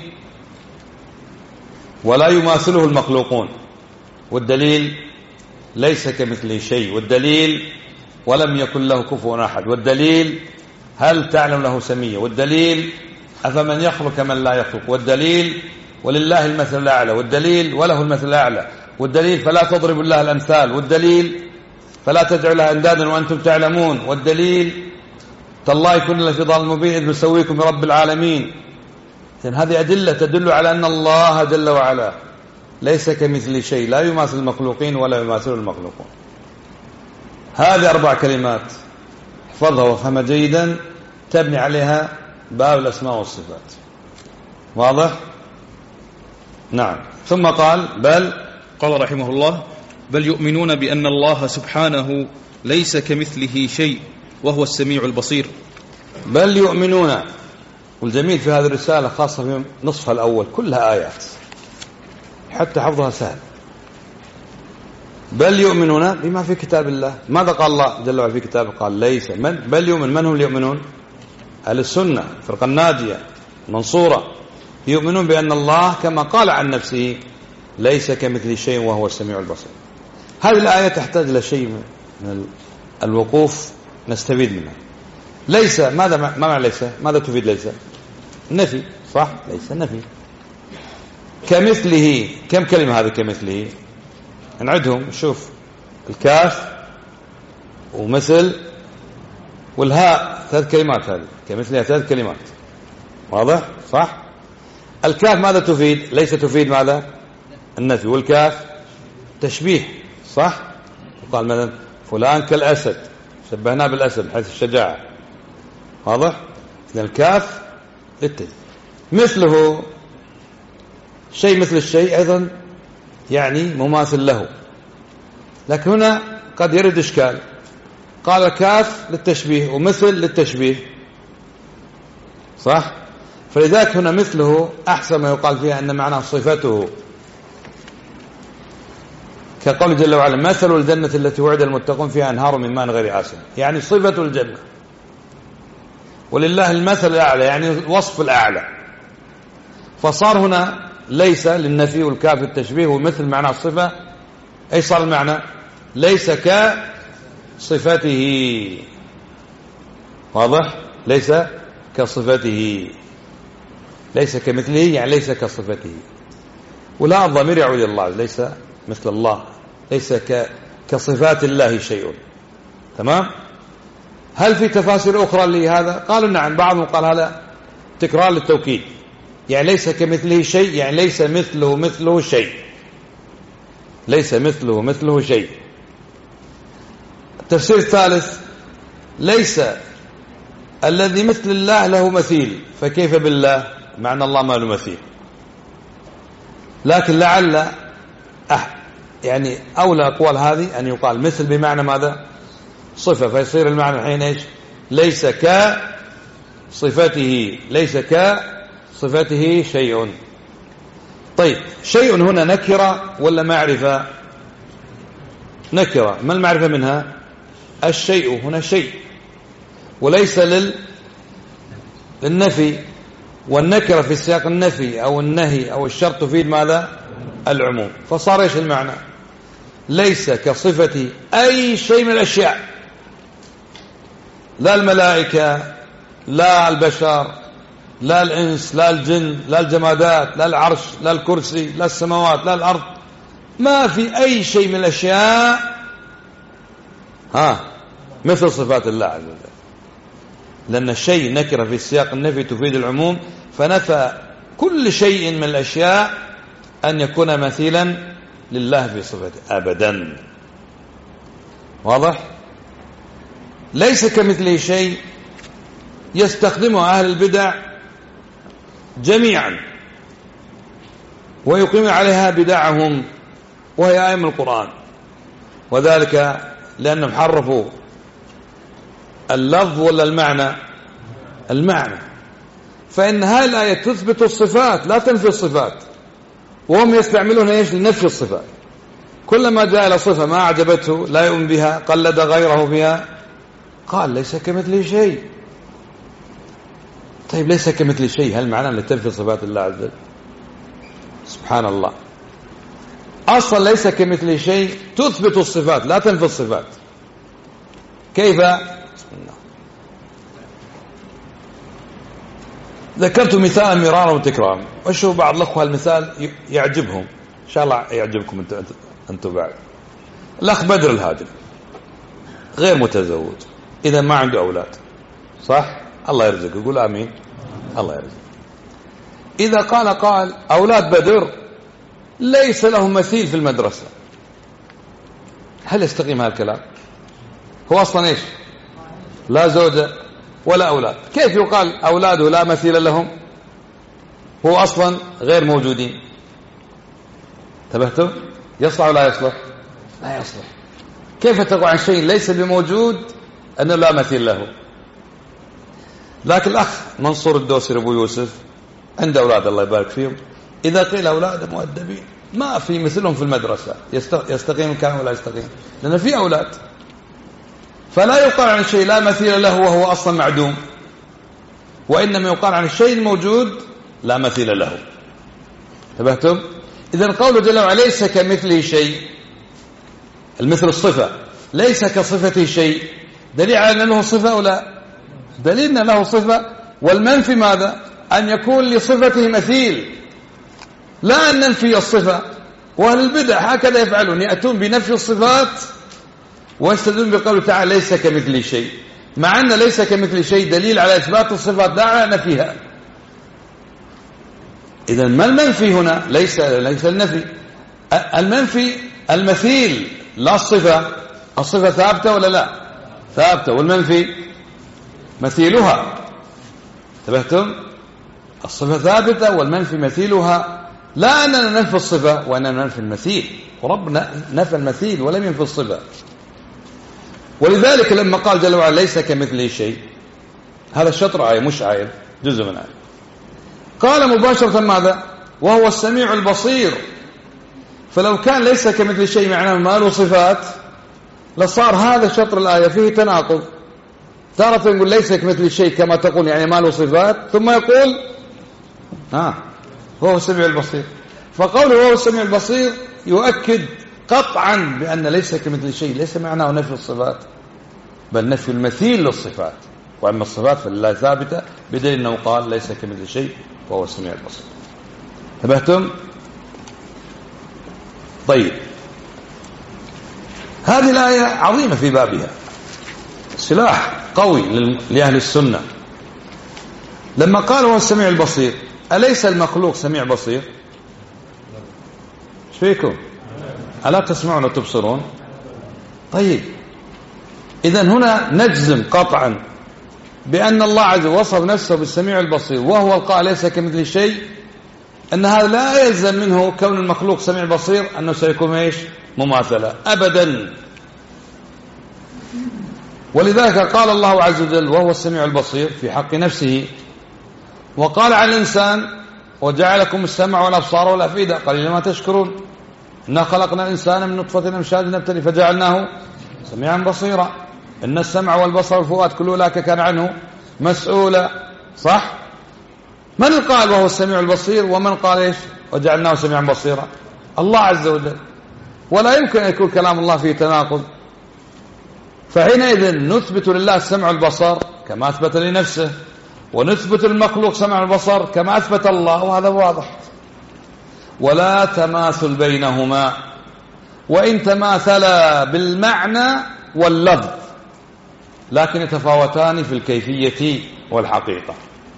ولا يماثله المخلوقون. والدليل ليس كمثله شيء، والدليل ولم يكن له كفوا أحد، والدليل هل تعلم له سمية، والدليل أفمن يخلق كمن لا يخلق، والدليل ولله المثل الأعلى، والدليل وله المثل الأعلى، والدليل فلا تضربوا الله الأمثال، والدليل فلا تدعوا له أندادا وأنتم تعلمون، والدليل تالله كنا لفي ضلال مبين إذ نسويكم برب العالمين. إذن هذه أدلة تدل على أن الله جل وعلا ليس كمثل شيء، لا يماثل المخلوقين ولا يماثل المخلوقون. هذه 4 كلمات احفظها وافهمها جيدا تبني عليها باب الأسماء والصفات. واضح؟ نعم. ثم قال رحمه الله: بل يؤمنون بأن الله سبحانه ليس كمثله شيء وهو السميع البصير. بل يؤمنون. والجميل في هذه الرسالة خاصة في نصفها الأول كلها آيات حتى حفظها سهل. بل يؤمنون بما في كتاب الله. ماذا قال الله جل وعلا في كتابه؟ قال ليس بل يؤمن. من هم اللي يؤمنون؟ أهل السنة، فرقة الناجية المنصورة، يؤمنون بأن الله كما قال عن نفسه ليس كمثل شيء وهو السميع البصير. هذه الآية تحتاج إلى شيء من الوقوف نستفيد منها. ليس ماذا ما معنى ليس؟ ماذا تفيد ليس؟ نفي، صح؟ ليس نفي. كمثله كم كلمة هذه كمثله؟ نعدهم شوف: الكاف ومثل والهاء 3 كلمات. هذه كمثلها 3 كلمات. واضح؟ صح؟ الكاف ماذا تفيد؟ ليس تفيد ماذا؟ النفي. والكاف تشبيه، صح؟ وقال مثلا فلان كالأسد، شبهناه بالأسد حيث الشجاعة. واضح؟ الكاف للتشبيه. مثله شيء مثل الشيء أيضا يعني مماثل له، لكن هنا قد يرد إشكال. قال كاف للتشبيه ومثل للتشبيه، صح؟ فلذلك هنا مثله أحسن ما يقال فيها أن معناه صفته، كقول جل وعلا: مثل الجنة التي وعد المتقون فيها أنهار من ماء غير آسن، يعني صفة الجنة. ولله المثل الأعلى يعني الوصف الأعلى. فصار هنا ليس للنفي والكاف التشبيه ومثل معنى الصفة. أي صار المعنى؟ ليس كصفته. واضح؟ ليس كصفته، ليس كمثله يعني ليس كصفته. ولا الضمير يعود إلى الله، ليس مثل الله، ليس كصفات الله شيء. تمام؟ هل في تفاسير أخرى لهذا؟ قالوا نعم. بعضهم قال هذا تكرار للتوكيد، يعني ليس كمثله شيء يعني ليس مثله شيء، ليس مثله شيء. التفسير الثالث: ليس الذي مثل الله له مثيل، فكيف بالله؟ معنى الله ما له مثيل. لكن لعل يعني أولى أقوال هذه أن يقال مثل بمعنى ماذا؟ صفة، فيصير المعنى الحين إيش؟ ليس كصفته، ليس كصفته شيء. طيب، شيء هنا نكرة ولا معرفة؟ نكرة. ما المعرفة منها؟ الشيء هنا شيء، وليس للنفي، والنكرة في سياق النفي أو النهي أو الشرط تفيد ماذا؟ العموم. فصار إيش المعنى؟ ليس كصفة أي شيء من الأشياء، لا الملائكة، لا البشر، لا الإنس، لا الجن، لا الجمادات، لا العرش، لا الكرسي، لا السماوات، لا الأرض. ما في أي شيء من الأشياء مثل صفات الله عز وجل، لأن الشيء نكرة في سياق النفي تفيد العموم، فنفى كل شيء من الأشياء أن يكون مثيلا لله في صفته أبدا. واضح؟ ليس كمثله شيء يستخدمه أهل البدع جميعا ويقيم عليها بدعهم، وهي آية من القرآن، وذلك لأنهم حرفوا اللفظ ولا المعنى. فإن هذه الآية تثبت الصفات لا تنفي الصفات، وهم يستعملون ايش؟ لنفي الصفات. كلما جاء إلى صفة ما أعجبته لا يؤمن بها، قلد غيره بها، قال ليس كمثله شيء. طيب، ليس كمثله شيء هل معناه أن تنفي صفات الله عز وجل؟ سبحان الله. أصلا ليس كمثله شيء تثبت الصفات لا تنفي الصفات. كيف؟ ذكرت مثالا مرارا وتكرارا، وشوفوا بعض الأخوة المثال يعجبهم، إن شاء الله يعجبكم أنتم بعد. الأخ بدر الهادي غير متزوج، إذا ما عنده أولاد، صح؟ الله يرزقه، يقول آمين. الله يرزقه. إذا قال أولاد بدر ليس لهم مثيل في المدرسة، هل يستقيم هذا الكلام؟ هو أصلا إيش؟ لا زوجة ولا أولاد، كيف يقال أولاده لا مثيل لهم؟ هو أصلا غير موجودين. انتبهتم؟ يصلح ولا يصلح؟ لا يصلح. كيف تقول عن شيء ليس بموجود أنه لا مثيل له؟ لكن الأخ منصور الدوسري أبو يوسف عنده أولاد الله يبارك فيهم، إذا قيل أولاد مؤدبين ما في مثلهم في المدرسة، يستقيم الكلام ولا يستقيم؟ لأن في أولاد. فلا يقال عن الشيء لا مثيل له وهو أصلا معدوم، وإنما يقال عن الشيء الموجود لا مثيل له. انتبهتم؟ إذن قوله جل وعلا ليس كمثله شيء، المثل الصفة، ليس كصفته شيء، دليل على أنه صفة أو لا؟ دليل أنه صفة. والمنفي ماذا؟ أن يكون لصفته مثيل، لا أن ننفي الصفة. وأهل البدع هكذا يفعلون، يأتون بنفي الصفات ويستدلون بقوله تعالى ليس كمثله شيء، مع أن ليس كمثله شيء دليل على إثبات الصفات لا على نفيها. إذن ما المنفي هنا؟ ليس النفي، المنفي المثيل لا الصفة. الصفة ثابتة ولا لا؟ ثابتة. والمنفي مثيلها. انتبهتم؟ الصفة ثابتة والمنفي مثيلها، لا أننا ننفي الصفة وأننا ننفي المثيل، وربنا نفى المثيل ولم ينفي الصفة. ولذلك لما قال جل وعلا ليس كمثله شيء، هذا الشطر آية مش آية، جزء من آية، قال مباشرة ماذا؟ وهو السميع البصير. فلو كان ليس كمثله شيء معناه ما له صفات لصار هذا شطر الآية فيه تناقض. تارة يقول ليس كمثله شيء كما تقول يعني ما له صفات، ثم يقول هو السميع البصير. فقوله هو السميع البصير يؤكد قطعا بأن ليس كمثل شيء ليس معناه نفي الصفات، بل نفي المثيل للصفات. وأما الصفات فلله ثابتة بدليل أنه قال ليس كمثل شيء وهو السميع البصير. انتبهتم؟ طيب، هذه الآية عظيمة في بابها، سلاح قوي لأهل السنة. لما قال هو السميع البصير، أليس المخلوق سميع بصير؟ ايش فيكم؟ ألا تسمعون وتبصرون؟ طيب إذن هنا نجزم قطعا بأن الله عز وجل وصف نفسه بالسميع البصير وهو القائل ليس كمثله شيء، أن هذا لا يلزم منه كون المخلوق سميع بصير أنه سيكون إيش؟ مماثلة أبدا. ولذلك قال الله عز وجل وهو السميع البصير في حق نفسه، وقال عن الإنسان وجعلكم السمع والأبصار والأفئدة قليلا ما تشكرون، إنا خلقنا الإنسان من نطفة أمشاج نبتلي فجعلناه سميعا بصيرا، إن السمع والبصر والفؤاد كل أولئك كان عنه مسؤولا. صح؟ من القائل وهو السميع البصير ومن قال إيش وجعلناه سميعا بصيرا؟ الله عز وجل. ولا يمكن أن يكون كلام الله فيه تناقض. فحينئذ نثبت لله السمع والبصر كما أثبت لنفسه، ونثبت المخلوق سمع البصر كما أثبت الله، وهذا واضح. ولا تماثل بينهما، وإن تماثلا بالمعنى واللفظ لكن يتفاوتان في الكيفية والحقيقة.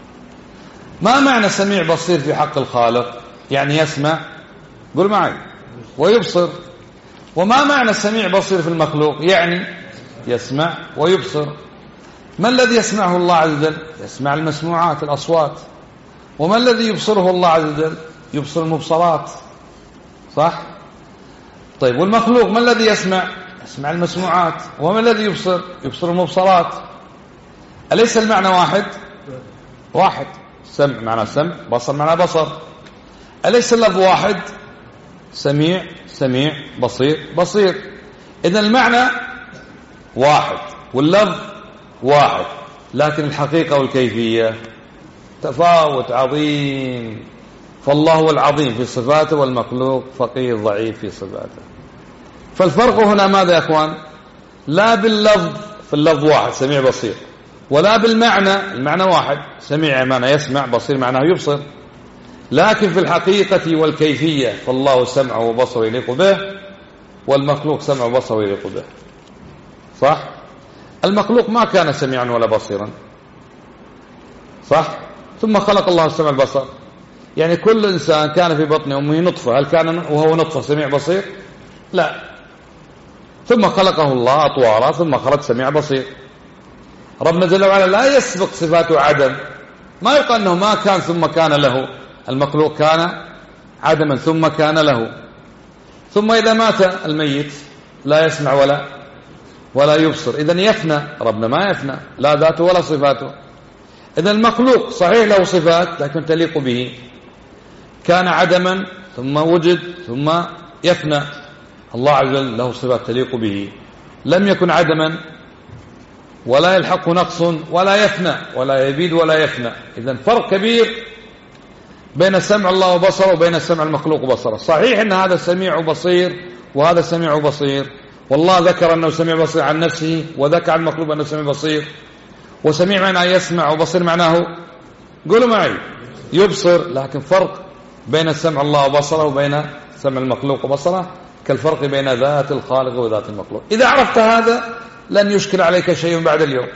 ما معنى سميع بصير في حق الخالق؟ يعني يسمع، قل معي، ويبصر. وما معنى سميع بصير في المخلوق؟ يعني يسمع ويبصر. ما الذي يسمعه الله عز وجل؟ يسمع المسموعات الأصوات. وما الذي يبصره الله عز وجل؟ يبصر المبصرات. صح؟ طيب والمخلوق ما الذي يسمع؟ يسمع المسموعات. وما الذي يبصر؟ يبصر المبصرات. أليس المعنى واحد؟ واحد. سمع معنى سمع، بصر معنى بصر. أليس اللفظ واحد؟ سميع سميع، بصير بصير. إذن المعنى واحد واللفظ واحد، لكن الحقيقة والكيفية تفاوت عظيم. فالله هو العظيم في صفاته، والمخلوق فقير ضعيف في صفاته. فالفرق هنا ماذا يا أخوان؟ لا باللفظ، في اللفظ واحد سميع بصير، ولا بالمعنى، المعنى واحد سميع معنى يسمع، بصير معناه يبصر. لكن في الحقيقة والكيفية فالله سمع وبصر يليق به، والمخلوق سمع وبصر يليق به. صح؟ المخلوق ما كان سميعا ولا بصيرا، صح؟ ثم خلق الله السمع البصر. يعني كل إنسان كان في بطن أمه نطفة، هل كان وهو نطفة سميع بصير؟ لا. ثم خلقه الله أطوارا ثم خلق سميع بصير. ربنا جل وعلا لا يسبق صفاته عدم، ما يقال أنه ما كان ثم كان له. المخلوق كان عدما ثم كان له. ثم إذا مات الميت لا يسمع ولا يبصر، إذن يفنى. ربنا ما يفنى، لا ذاته ولا صفاته. إذن المخلوق صحيح له صفات لكن تليق به، كان عدما ثم وجد ثم يفنى. الله عز وجل له صفات تليق به، لم يكن عدما ولا يلحق نقص ولا يفنى ولا يبيد ولا يفنى. إذن فرق كبير بين سمع الله وبصره وبين سمع المخلوق وبصره. صحيح أن هذا سميع بصير وهذا سميع بصير، والله ذكر أنه سميع بصير عن نفسه، وذكر عن المخلوق أنه سميع بصير. وسميع معناه يسمع، وبصير معناه قولوا معي يبصر. لكن فرق بين سمع الله وبصره وبين سمع المخلوق وبصره كالفرق بين ذات الخالق وذات المخلوق. إذا عرفت هذا لن يشكل عليك شيء بعد اليوم.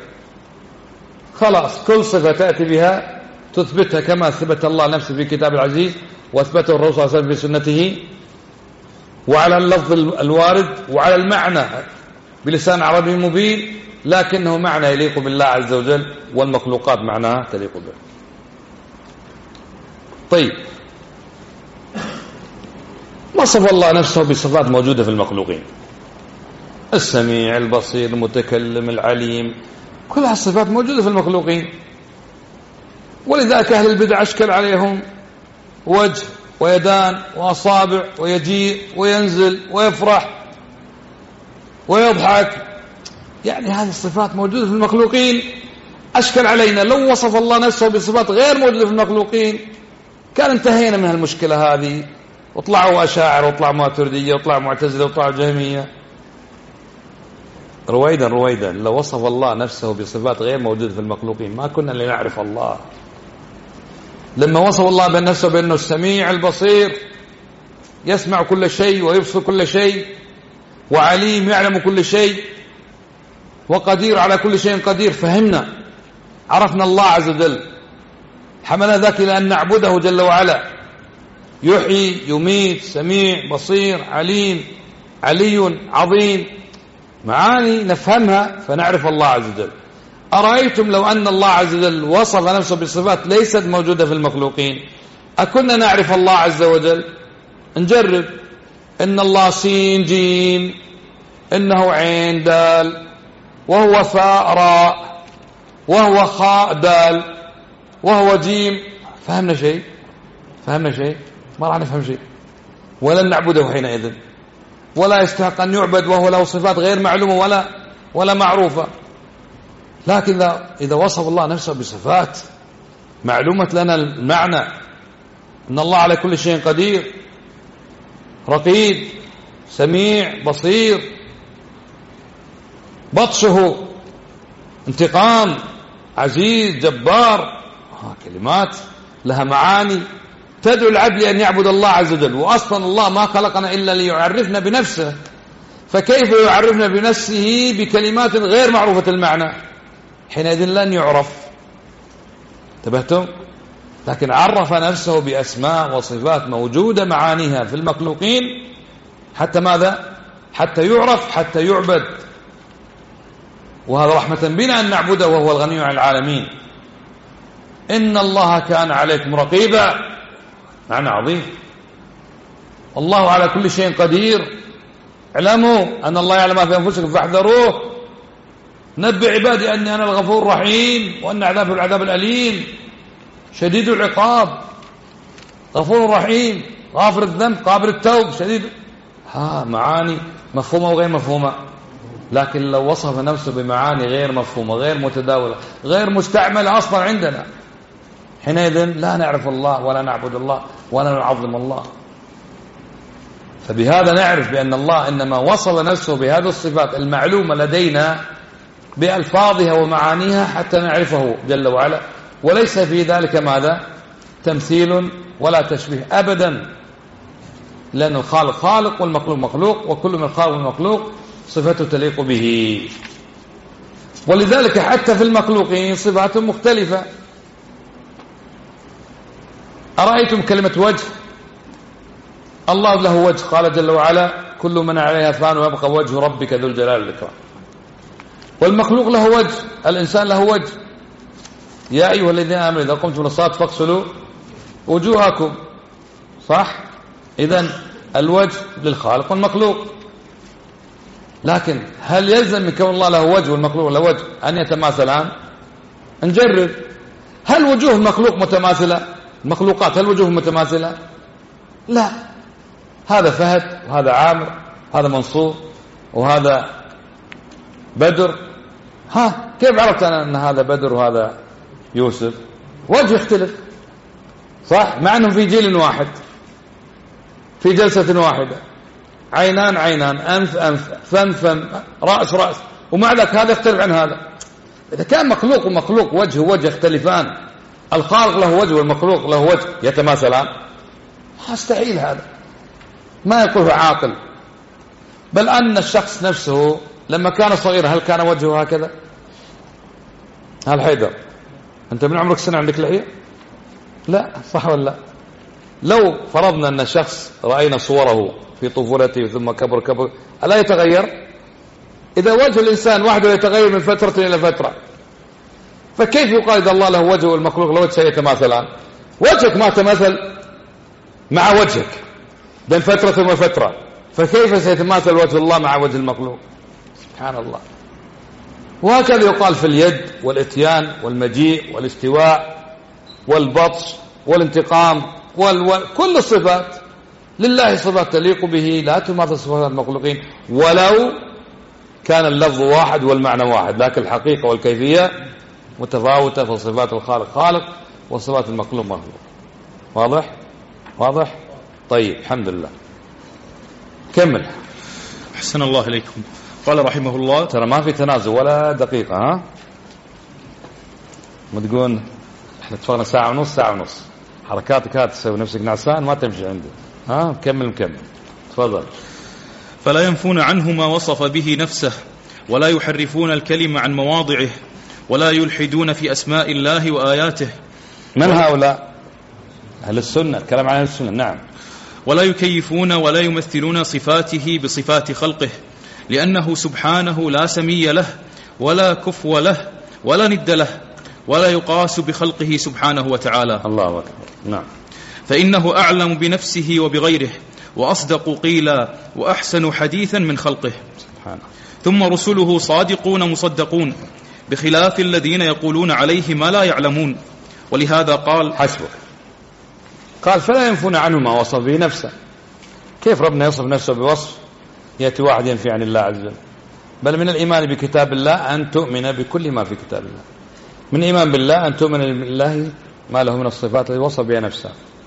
خلاص كل صفة تأتي بها تثبتها كما ثبت الله نفسه في كتاب العزيز، واثبته الرسول صلى الله عليه وسلم في سنته، وعلى اللفظ الوارد، وعلى المعنى بلسان عربي مبين، لكنه معنى يليق بالله عز وجل، والمخلوقات معناها تليق به. طيب، وصف الله نفسه بصفات موجودة في المخلوقين: السميع، البصير، المتكلم، العليم، كل هالصفات موجودة في المخلوقين. ولذلك أهل البدع أشكل عليهم وجه ويدان وأصابع ويجيء وينزل ويفرح ويضحك، يعني هذه الصفات موجودة في المخلوقين. أشكل علينا لو وصف الله نفسه بصفات غير موجودة في المخلوقين كان انتهينا من المشكلة هذه، وطلعوا أشاعر وطلعوا ماتريدية وطلعوا معتزلة وطلعوا جهمية. رويدا لو وصف الله نفسه بصفات غير موجودة في المخلوقين ما كنا لنعرف الله. لما وصف الله بنفسه بأنه السميع البصير، يسمع كل شيء ويبصر كل شيء، وعليم يعلم كل شيء، وقدير على كل شيء قدير، فهمنا، عرفنا الله عز وجل، حملنا ذاك إلى أن نعبده جل وعلا، يحيي يميت، سميع بصير عليم، علي عظيم، معاني نفهمها فنعرف الله عز وجل. أرأيتم لو أن الله عز وجل وصف نفسه بصفات ليست موجودة في المخلوقين، أكنا نعرف الله عز وجل؟ نجرب. إن الله سين جيم، إنه عين دال، وهو فاء راء، وهو خاء دال، وهو جيم. فهمنا شيء؟ فهمنا شيء؟ ما راح نفهم شيء، ولن نعبده حينئذ، ولا يستحق أن يعبد وهو له صفات غير معلومة ولا معروفة. لكن إذا وصف الله نفسه بصفات معلومة لنا المعنى، إن الله على كل شيء قدير، رقيب، سميع، بصير، بطشه، انتقام، عزيز، جبار، كلمات لها معاني تدعو العبد أن يعبد الله عز وجل. وأصلا الله ما خلقنا إلا ليعرفنا بنفسه، فكيف يعرفنا بنفسه بكلمات غير معروفة المعنى؟ حينئذ لن يعرف. انتبهتم؟ لكن عرف نفسه بأسماء وصفات موجودة معانيها في المخلوقين حتى ماذا؟ حتى يعرف، حتى يعبد. وهذا رحمة بنا أن نعبده وهو الغني عن العالمين. إن الله كان عليكم رقيبا، معنى عظيم. الله على كل شيء قدير. اعلموا أن الله يعلم ما في أنفسكم فاحذروه. نبئ عبادي أني أنا الغفور الرحيم، وأن عذابي العذاب الأليم شديد العقاب، غفور رحيم، غافر الذنب، قابل التوب، شديد. معاني مفهومة وغير مفهومة. لكن لو وصف نفسه بمعاني غير مفهومة، غير متداولة، غير مستعملة أصلا عندنا، حينئذ لا نعرف الله ولا نعبد الله ولا نعظم الله. فبهذا نعرف بأن الله إنما وصف نفسه بهذه الصفات المعلومة لدينا بألفاظها ومعانيها حتى نعرفه جل وعلا، وليس في ذلك ماذا؟ تمثيل ولا تشبيه أبدا، لأن الخالق خالق والمخلوق مخلوق، وكل من الخالق والمخلوق صفته تليق به. ولذلك حتى في المخلوقين صفات مختلفة. أرأيتم كلمة وجه؟ الله له وجه، قال جل وعلا كل من عليها فان ويبقى وجه ربك ذو الجلال والإكرام. والمخلوق له وجه، الإنسان له وجه. يا أيها الذين آمنوا إذا قمتم للصلاة فاغسلوا وجوهكم. صح؟ إذن الوجه للخالق والمخلوق. لكن هل يلزم من كون الله له وجه والمخلوق له وجه أن يتماثلان؟ نجرب. هل وجوه المخلوق متماثلة؟ المخلوقات هل وجوه متماثلة؟ لا. هذا فهد وهذا عامر، هذا منصور وهذا بدر. كيف عرفت أنا أن هذا بدر وهذا يوسف؟ وجه يختلف، صح؟ مع أنهم في جيل واحد، في جلسة واحدة، عينان عينان، أنف أنف، فم فم، رأس رأس، ومع ذلك هذا يختلف عن هذا. إذا كان مخلوق ومخلوق وجه ووجه يختلفان، الخالق له وجه والمخلوق له وجه يتماثلان، مستحيل. هذا ما يقوله عاقل. بل أن الشخص نفسه لما كان صغيرا هل كان وجهه هكذا؟ هل حيدر أنت من عمرك سنة عندك لحية؟ لا، صح ولا لا؟ لو فرضنا أن شخص رأينا صوره في طفولته ثم كبر ألا يتغير؟ إذا وجه الإنسان وحده يتغير من فترة إلى فترة، فكيف يقال إذا الله له وجه والمخلوق له وجه سيتماثلان؟ وجهك ما تماثل مع وجهك بين فترة وفترة، فكيف سيتماثل وجه الله مع وجه المخلوق؟ سبحان الله. وهكذا يقال في اليد والاتيان والمجيء والاستواء والبطش والانتقام كل الصفات لله صفات تليق به لا تماثل صفات المخلوقين، ولو كان اللفظ واحد والمعنى واحد، لكن الحقيقة والكيفية متفاوتة. فصفات الخالق خالق وصفات المخلوق مخلوق. واضح؟ واضح؟ طيب، الحمد لله. كمل. أحسن الله إليكم. قال رحمه الله، ترى ما في تنازل ولا دقيقة. ما تقول احنا اتفقنا ساعة ونص ساعة ونص، حركاتك هات تسوي نفسك نعسان ما تمشي عندي. مكمل. تفضل. فلا ينفون عنه ما وصف به نفسه، ولا يحرفون الكلمة عن مواضعه، ولا يلحدون في أسماء الله وآياته. من هؤلاء؟ أهل السنة، الكلام عن أهل السنة. نعم. ولا يكيفون ولا يمثلون صفاته بصفات خلقه، لأنه سبحانه لا سمي له ولا كفو له ولا ند له، ولا يقاس بخلقه سبحانه وتعالى. الله أكبر. نعم. فإنه أعلم بنفسه وبغيره، وأصدق قيلا، وأحسن حديثا من خلقه سبحانه. ثم رسله صادقون مصدقون، بخلاف الذين يقولون عليه ما لا يعلمون. ولهذا قال حسبك، قال فلا ينفون عنه ما وصف به نفسه. كيف ربنا يصف نفسه بوصف يأتي واحد ينفي عن الله عز وجل؟ بل من الإيمان بكتاب الله أن تؤمن بكل ما في كتاب الله. من الإيمان بالله أن تؤمن بالله ما له من الصفات التي وصف بها نفسه.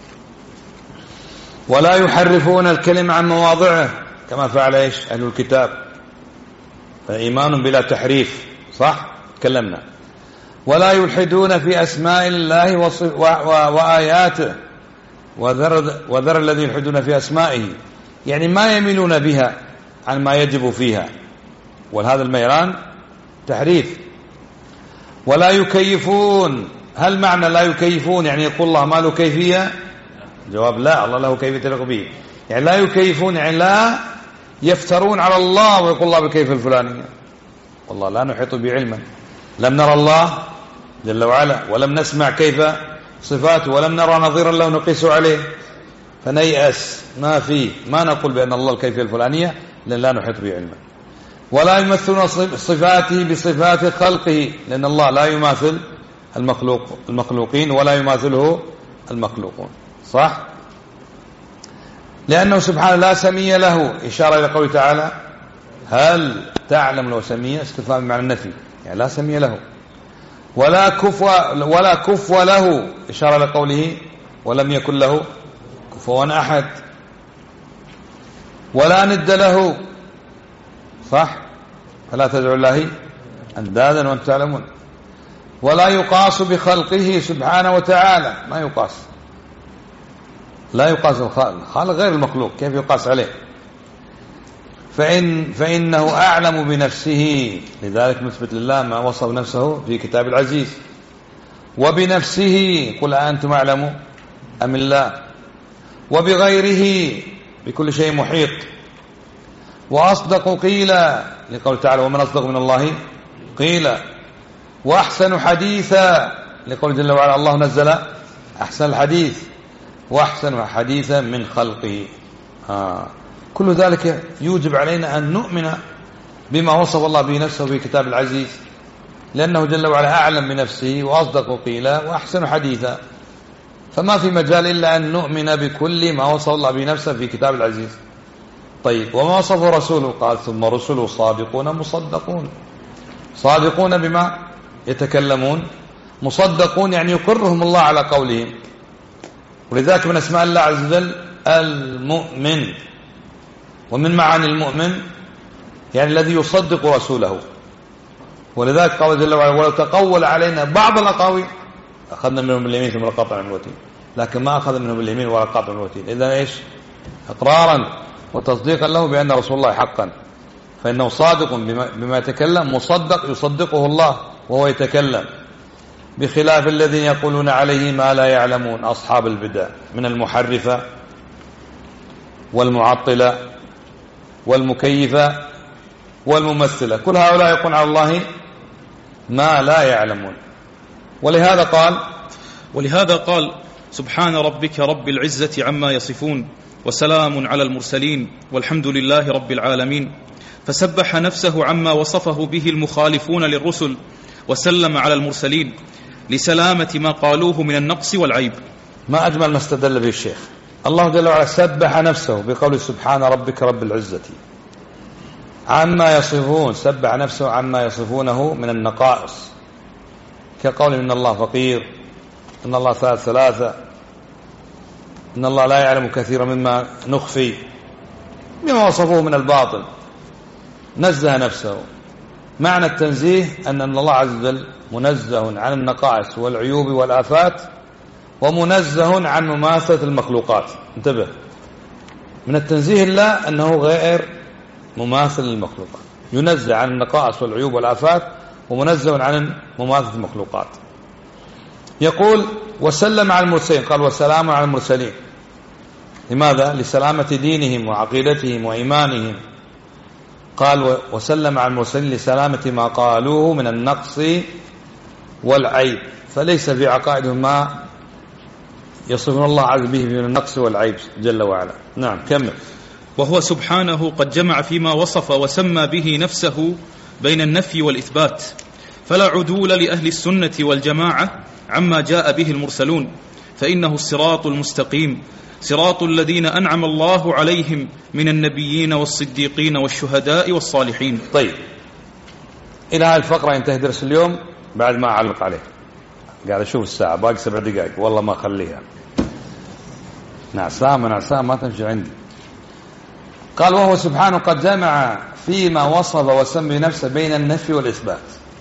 ولا يحرفون الكلمة عن مواضعه كما فعل أهل الكتاب، فإيمان بلا تحريف، صح؟ تكلمنا. ولا يلحدون في أسماء الله وآياته، وذر الذين يلحدون في أسمائه، يعني ما يميلون بها عن ما يجب فيها، وهذا الميلان تحريف. ولا يكيفون، هل معنى لا يكيفون يعني يقول الله ما له كيفية؟ جواب لا، الله له كيفية تليق به. يعني لا يكيفون يعني لا يفترون على الله ويقول الله بالكيف الفلانية. والله لا نحيط بعلما، لم نرى الله جل وعلا، ولم نسمع كيف صفاته، ولم نرى نظيرا له نقيس عليه، فنيأس ما نقول بأن الله الكيفية الفلانية، لأن لا نحيط بعلما. ولا يمثلون صفاته بصفات خلقه، لأن الله لا يماثل المخلوقين ولا يماثله المخلوقون، صح؟ لأنه سبحانه لا سمي له، إشارة إلى قوله تعالى هل تعلم له سمية، استفهام بمعنى النفي، يعني لا سمي له. ولا كفو له، إشارة إلى قوله ولم يكن له كفوا أحد. ولا ند له، صح؟ فلا تدعوا الله أندادا وأنتم تعلمون. ولا يقاس بخلقه سبحانه وتعالى، ما يقاس، لا يقاس الخالق غير المخلوق، كيف يقاس عليه؟ فإنه أعلم بنفسه، لذلك نثبت لله ما وصف نفسه في كتاب العزيز. وبنفسه قل أنتم أعلم أم الله. وبغيره بكل شيء محيط. وأصدق قيلا، لقول تعالى ومن أصدق من الله قيلا. وأحسن حديثا، لقول جل وعلا الله نزل أحسن الحديث، وأحسن حديثا من خلقه. كل ذلك يوجب علينا أن نؤمن بما وصف الله به نفسه في كتاب العزيز، لأنه جل وعلا أعلم بنفسه وأصدق قيلا وأحسن حديثا، فما في مجال إلا أن نؤمن بكل ما وصف الله به نفسه في كتاب العزيز. طيب، وما وصفه رسوله؟ قال ثم رسله صادقون مصدقون. صادقون بما يتكلمون، مصدقون يعني يقرهم الله على قولهم. ولذلك من اسماء الله عز وجل المؤمن، ومن معاني المؤمن يعني الذي يصدق رسوله. ولذلك قال جل وعلا ولو تقول علينا بعض الأقاويل أخذنا منهم باليمين ثم لقطعنا من الوتين، لكن ما أخذ منهم باليمين ولا قطع من الوتين. إذن إيش؟ إقرارا وتصديقا له بأن رسول الله حقا، فإنه صادق بما يتكلم، مصدق يصدقه الله وهو يتكلم، بخلاف الذين يقولون عليه ما لا يعلمون، أصحاب البدع من المحرفة والمعطلة والمكيفة والممثلة، كل هؤلاء يقولون على الله ما لا يعلمون. ولهذا قال سبحان ربك رب العزة عما يصفون وسلام على المرسلين والحمد لله رب العالمين. فسبح نفسه عما وصفه به المخالفون للرسل، وسلم على المرسلين لسلامة ما قالوه من النقص والعيب. ما أجمل ما استدل به الشيخ. الله جل وعلا سبح نفسه بقول سبحان ربك رب العزة عما يصفون، سبح نفسه عما يصفونه من النقائص، كقول إن الله فقير، إن الله ثلاثة، إن الله لا يعلم كثيرا مما نخفي، بما وصفوه من الباطل، نزه نفسه. معنى التنزيه أن الله عز وجل منزه عن النقائص والعيوب والآفات، ومنزه عن مماثلة المخلوقات. انتبه، من التنزيه الله أنه غير مماثل للمخلوقات، ينزه عن النقائص والعيوب والآفات، ومنزه عن مماثلة المخلوقات. يقول وسلم على المرسلين، قال والسلام على المرسلين. لماذا؟ لسلامة دينهم وعقيدتهم وإيمانهم. قال وسلم على المرسلين لسلامة ما قالوه من النقص والعيب، فليس في عقائدهم ما يصفون الله عز به من النقص والعيب جل وعلا. نعم كمل. وهو سبحانه قد جمع فيما وصف وسمى به نفسه بين النفي والإثبات، فلا عدول لأهل السنة والجماعة عما جاء به المرسلون، فإنه الصراط المستقيم، صراط الذين أنعم الله عليهم من النبيين والصديقين والشهداء والصالحين. طيب، إلى هذه الفقرة ينتهي درس اليوم بعد ما أعلق عليه. قاعد أشوف الساعة باقي 7 دقائق، والله ما أخليها. نعسان ما تمشي عندي. قال وهو سبحانه قد جمع فيما وصف وسمى نفسه بين النفي والإثبات.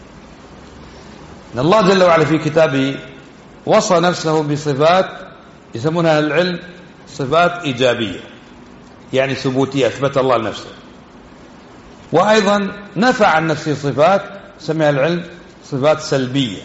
إن الله جل وعلا في كتابه وصف نفسه بصفات يسمونها العلم صفات إيجابية، يعني ثبوتية، أثبت الله لنفسه. وأيضا نفع عن نفسه صفات سميها العلم صفات سلبية.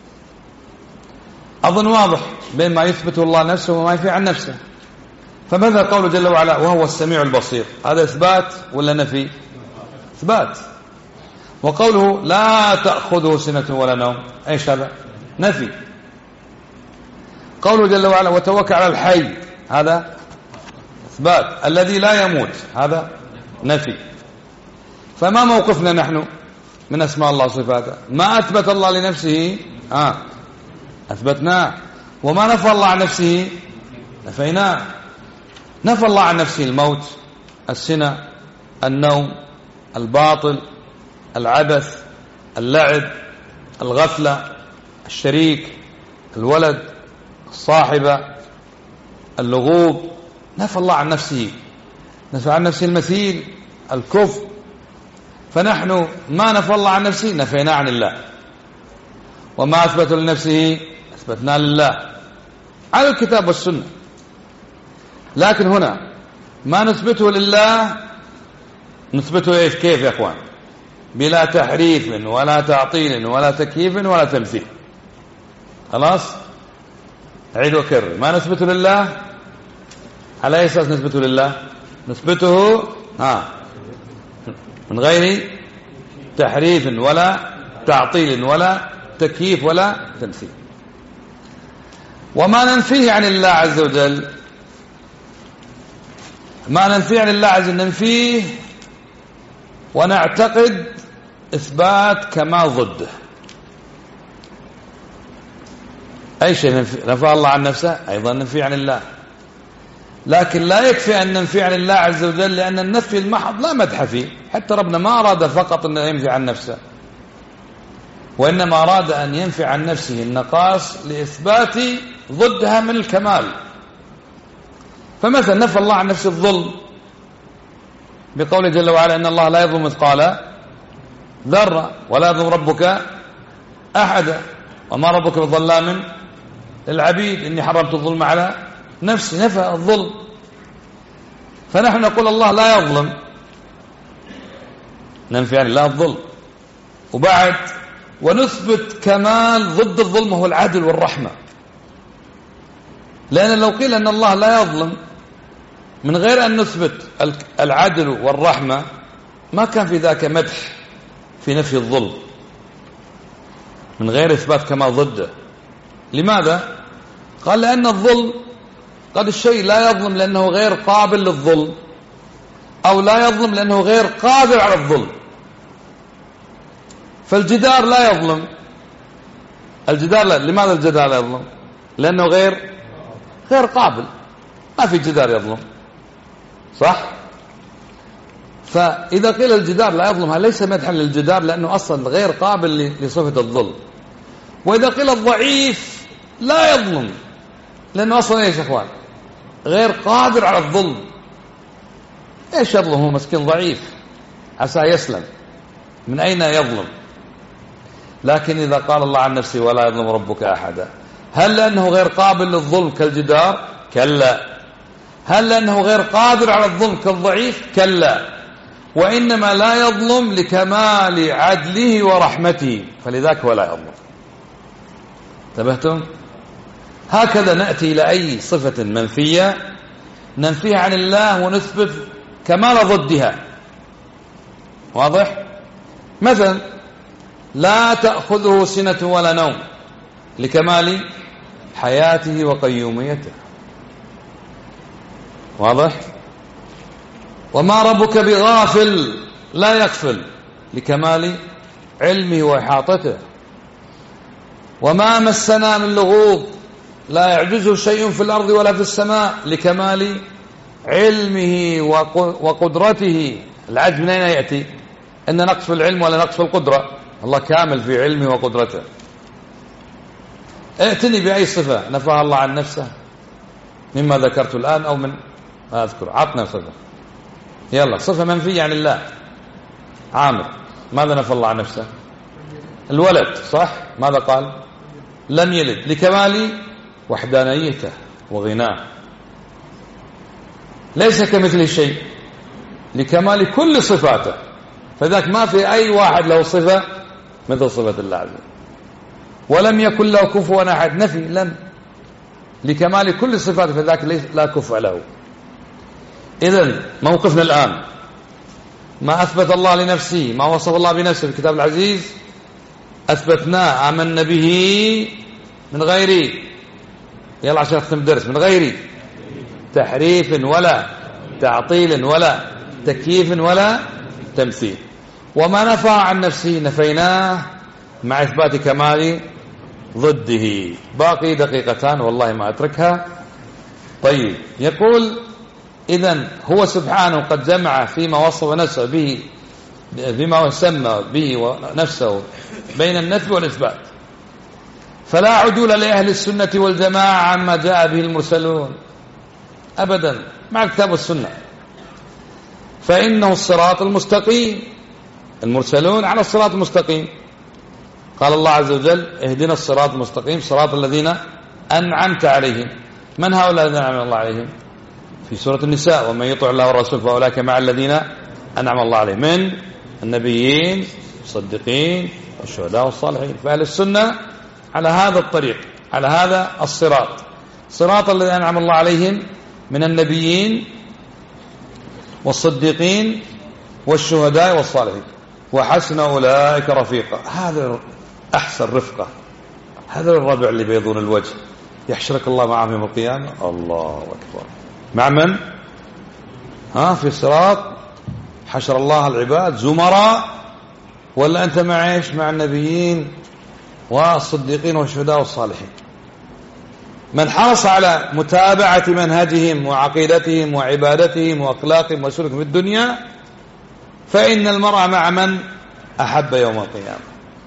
أظن واضح بين ما يثبته الله نفسه وما ينفي عن نفسه. فماذا قوله جل وعلا وهو السميع البصير؟ هذا إثبات ولا نفي؟ إثبات. وقوله لا تأخذه سنة ولا نوم، ايش هذا؟ نفي. قوله جل وعلا وتوكل على الحي، هذا إثبات. الذي لا يموت، هذا نفي. فما موقفنا نحن من أسماء الله وصفاته؟ ما أثبت الله لنفسه أثبتناه، وما نفى الله عن نفسه نفيناه. نفى الله عن نفسه الموت، السنة، النوم، الباطل، العبث، اللعب، الغفلة، الشريك، الولد، الصاحبة، اللغوب. نفى الله عن نفسه، نفى عن نفسه المثيل، الكفر. فنحن ما نفى الله عن نفسه نفينا عن الله، وما أثبت لنفسه أثبتنا لله على الكتاب والسنة. لكن هنا ما نثبته لله نثبته إيش؟ كيف يا أخوان؟ بلا تحريف ولا تعطيل ولا تكييف ولا تمثيل. خلاص، أعيد وكرر. ما نثبته لله على أي أساس نثبته لله؟ نثبته من غير تحريف ولا تعطيل ولا تكييف ولا تمثيل. وما ننفيه عن الله عز وجل، ما ننفيه عن الله عز وجل ننفيه ونعتقد إثبات كمال ضده. أي شيء نفى الله عن نفسه أيضا ننفي عن الله. لكن لا يكفي أن ننفي عن الله عز وجل، لأن النفي المحض لا مدح فيه. حتى ربنا ما أراد فقط أن ينفي عن نفسه، وإنما أراد أن ينفي عن نفسه النقائص لإثبات ضدها من الكمال. فمثلا نفى الله عن نفسه الظلم بقوله جل وعلا إن الله لا يظلم مثقال ذرة ولا يظلم ربك أحدا وما ربك بظلام للعبيد إني حرمت الظلم على نفسي. نفى الظلم. فنحن نقول الله لا يظلم، ننفي عن الله الظلم. وبعد ونثبت كمال ضد الظلم هو العدل والرحمة. لأن لو قيل أن الله لا يظلم من غير أن نثبت العدل والرحمة ما كان في ذاك مدح في نفي الظلم من غير إثبات كمال ضده. لماذا؟ قال لأن الظلم قد الشيء لا يظلم لأنه غير قابل للظلم، أو لا يظلم لأنه غير قادر على الظلم. فالجدار لا يظلم، الجدار لا. لماذا الجدار لا يظلم؟ لأنه غير قابل، ما في جدار يظلم، صح؟ فإذا قيل الجدار لا يظلم هذا ليس مدحا للجدار لأنه أصلا غير قابل لصفة الظلم. وإذا قيل الضعيف لا يظلم لأنه أصلا إيش يا أخوان؟ غير قادر على الظلم. إيش يظلم؟ هو مسكين ضعيف عسى يسلم، من أين يظلم؟ لكن إذا قال الله عن نفسه ولا يظلم ربك أحدا، هل لأنه غير قابل للظلم كالجدار؟ كلا. هل لأنه غير قادر على الظلم كالضعيف؟ كلا. وإنما لا يظلم لكمال عدله ورحمته، فلذلك ولا يظلم. انتبهتم؟ هكذا نأتي إلى أي صفة منفية ننفيها عن الله ونثبت كمال ضدها. واضح؟ مثلا لا تأخذه سنة ولا نوم لكمال حياته وقيوميته. واضح؟ وما ربك بغافل لا يغفل لكمال علمه وإحاطته. وما مسنا من لغوب لا يعجزه شيء في الأرض ولا في السماء لكمال علمه وقدرته. العجز من أين يأتي؟ إن نقص في العلم ولا نقص في القدرة؟ الله كامل في علمه وقدرته. ائتني بأي صفة نفاها الله عن نفسه مما ذكرت الآن أو من ما أذكر. عطنا صفة، يلا صفة منفية عن الله. عامر ماذا نفى الله عن نفسه؟ الولد، صح؟ ماذا قال؟ لم يلد لكمال وحدانيته وغناه. ليس كمثله شيء لكمال كل صفاته، فذاك ما في أي واحد له صفة مثل صفة الله عز وجل. ولم يكن له كفوا أحد، نفي لم لكمال كل صفاته، فذاك لا كفء له. إذن موقفنا الآن ما أثبت الله لنفسه، ما وصف الله بنفسه في الكتاب العزيز أثبتناه، آمنا به من غير، يلا عشان أختم الدرس، من غير تحريف ولا تعطيل ولا تكييف ولا تمثيل. وما نفى عن نفسه نفيناه مع إثبات كمال ضده. باقي دقيقتان والله ما أتركها. طيب، يقول إذن هو سبحانه قد جمع فيما وصف نفسه به، بما سمى به نفسه بين النفي والإثبات، فلا عدول لأهل السنة والجماعة عما جاء به المرسلون أبدا مع الكتاب والسنة، فإنه الصراط المستقيم. المرسلون على الصراط المستقيم. قال الله عز وجل اهدنا الصراط المستقيم صراط الذين أنعمت عليهم. من هؤلاء الذين أنعم الله عليهم؟ في سورة النساء ومن يطع الله والرسول فأولئك مع الذين أنعم الله عليهم من النبيين والصديقين والشهداء والصالحين. فأهل السنة على هذا الطريق، على هذا الصراط، صراط الذين أنعم الله عليهم من النبيين والصديقين والشهداء والصالحين وحسن أولئك رفيقا. هذا أحسن رفقة، هذا الربع اللي بيضون الوجه يحشرك الله معهم يوم القيامة. الله أكبر. مع من؟ في صراط حشر الله العباد زمراء، ولا أنت مع إيش؟ مع النبيين والصديقين والشهداء والصالحين. من حرص على متابعة منهجهم وعقيدتهم وعبادتهم وأخلاقهم وسلوكهم في الدنيا فإن المرء مع من أحب يوم القيامة.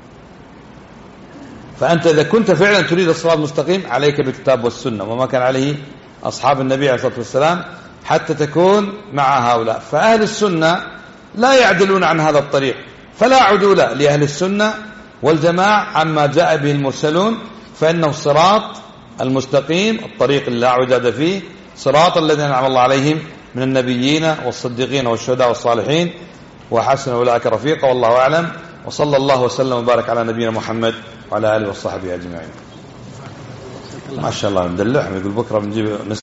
فأنت إذا كنت فعلا تريد الصراط المستقيم عليك بالكتاب والسنة وما كان عليه أصحاب النبي عليه الصلاة والسلام حتى تكون مع هؤلاء. فأهل السنة لا يعدلون عن هذا الطريق، فلا عدول لأهل السنة والجماعة عما جاء به المرسلون، فإنه الصراط المستقيم، الطريق اللي لا اعوجاج فيه، صراط الذين أنعم الله عليهم من النبيين والصديقين والشهداء والصالحين وحسن أولئك رفيقا. والله أعلم، وصلى الله وسلم وبارك على نبينا محمد وعلى آله وصحبه أجمعين. ما شاء الله ندلعهم، يقول بكرة بنجيب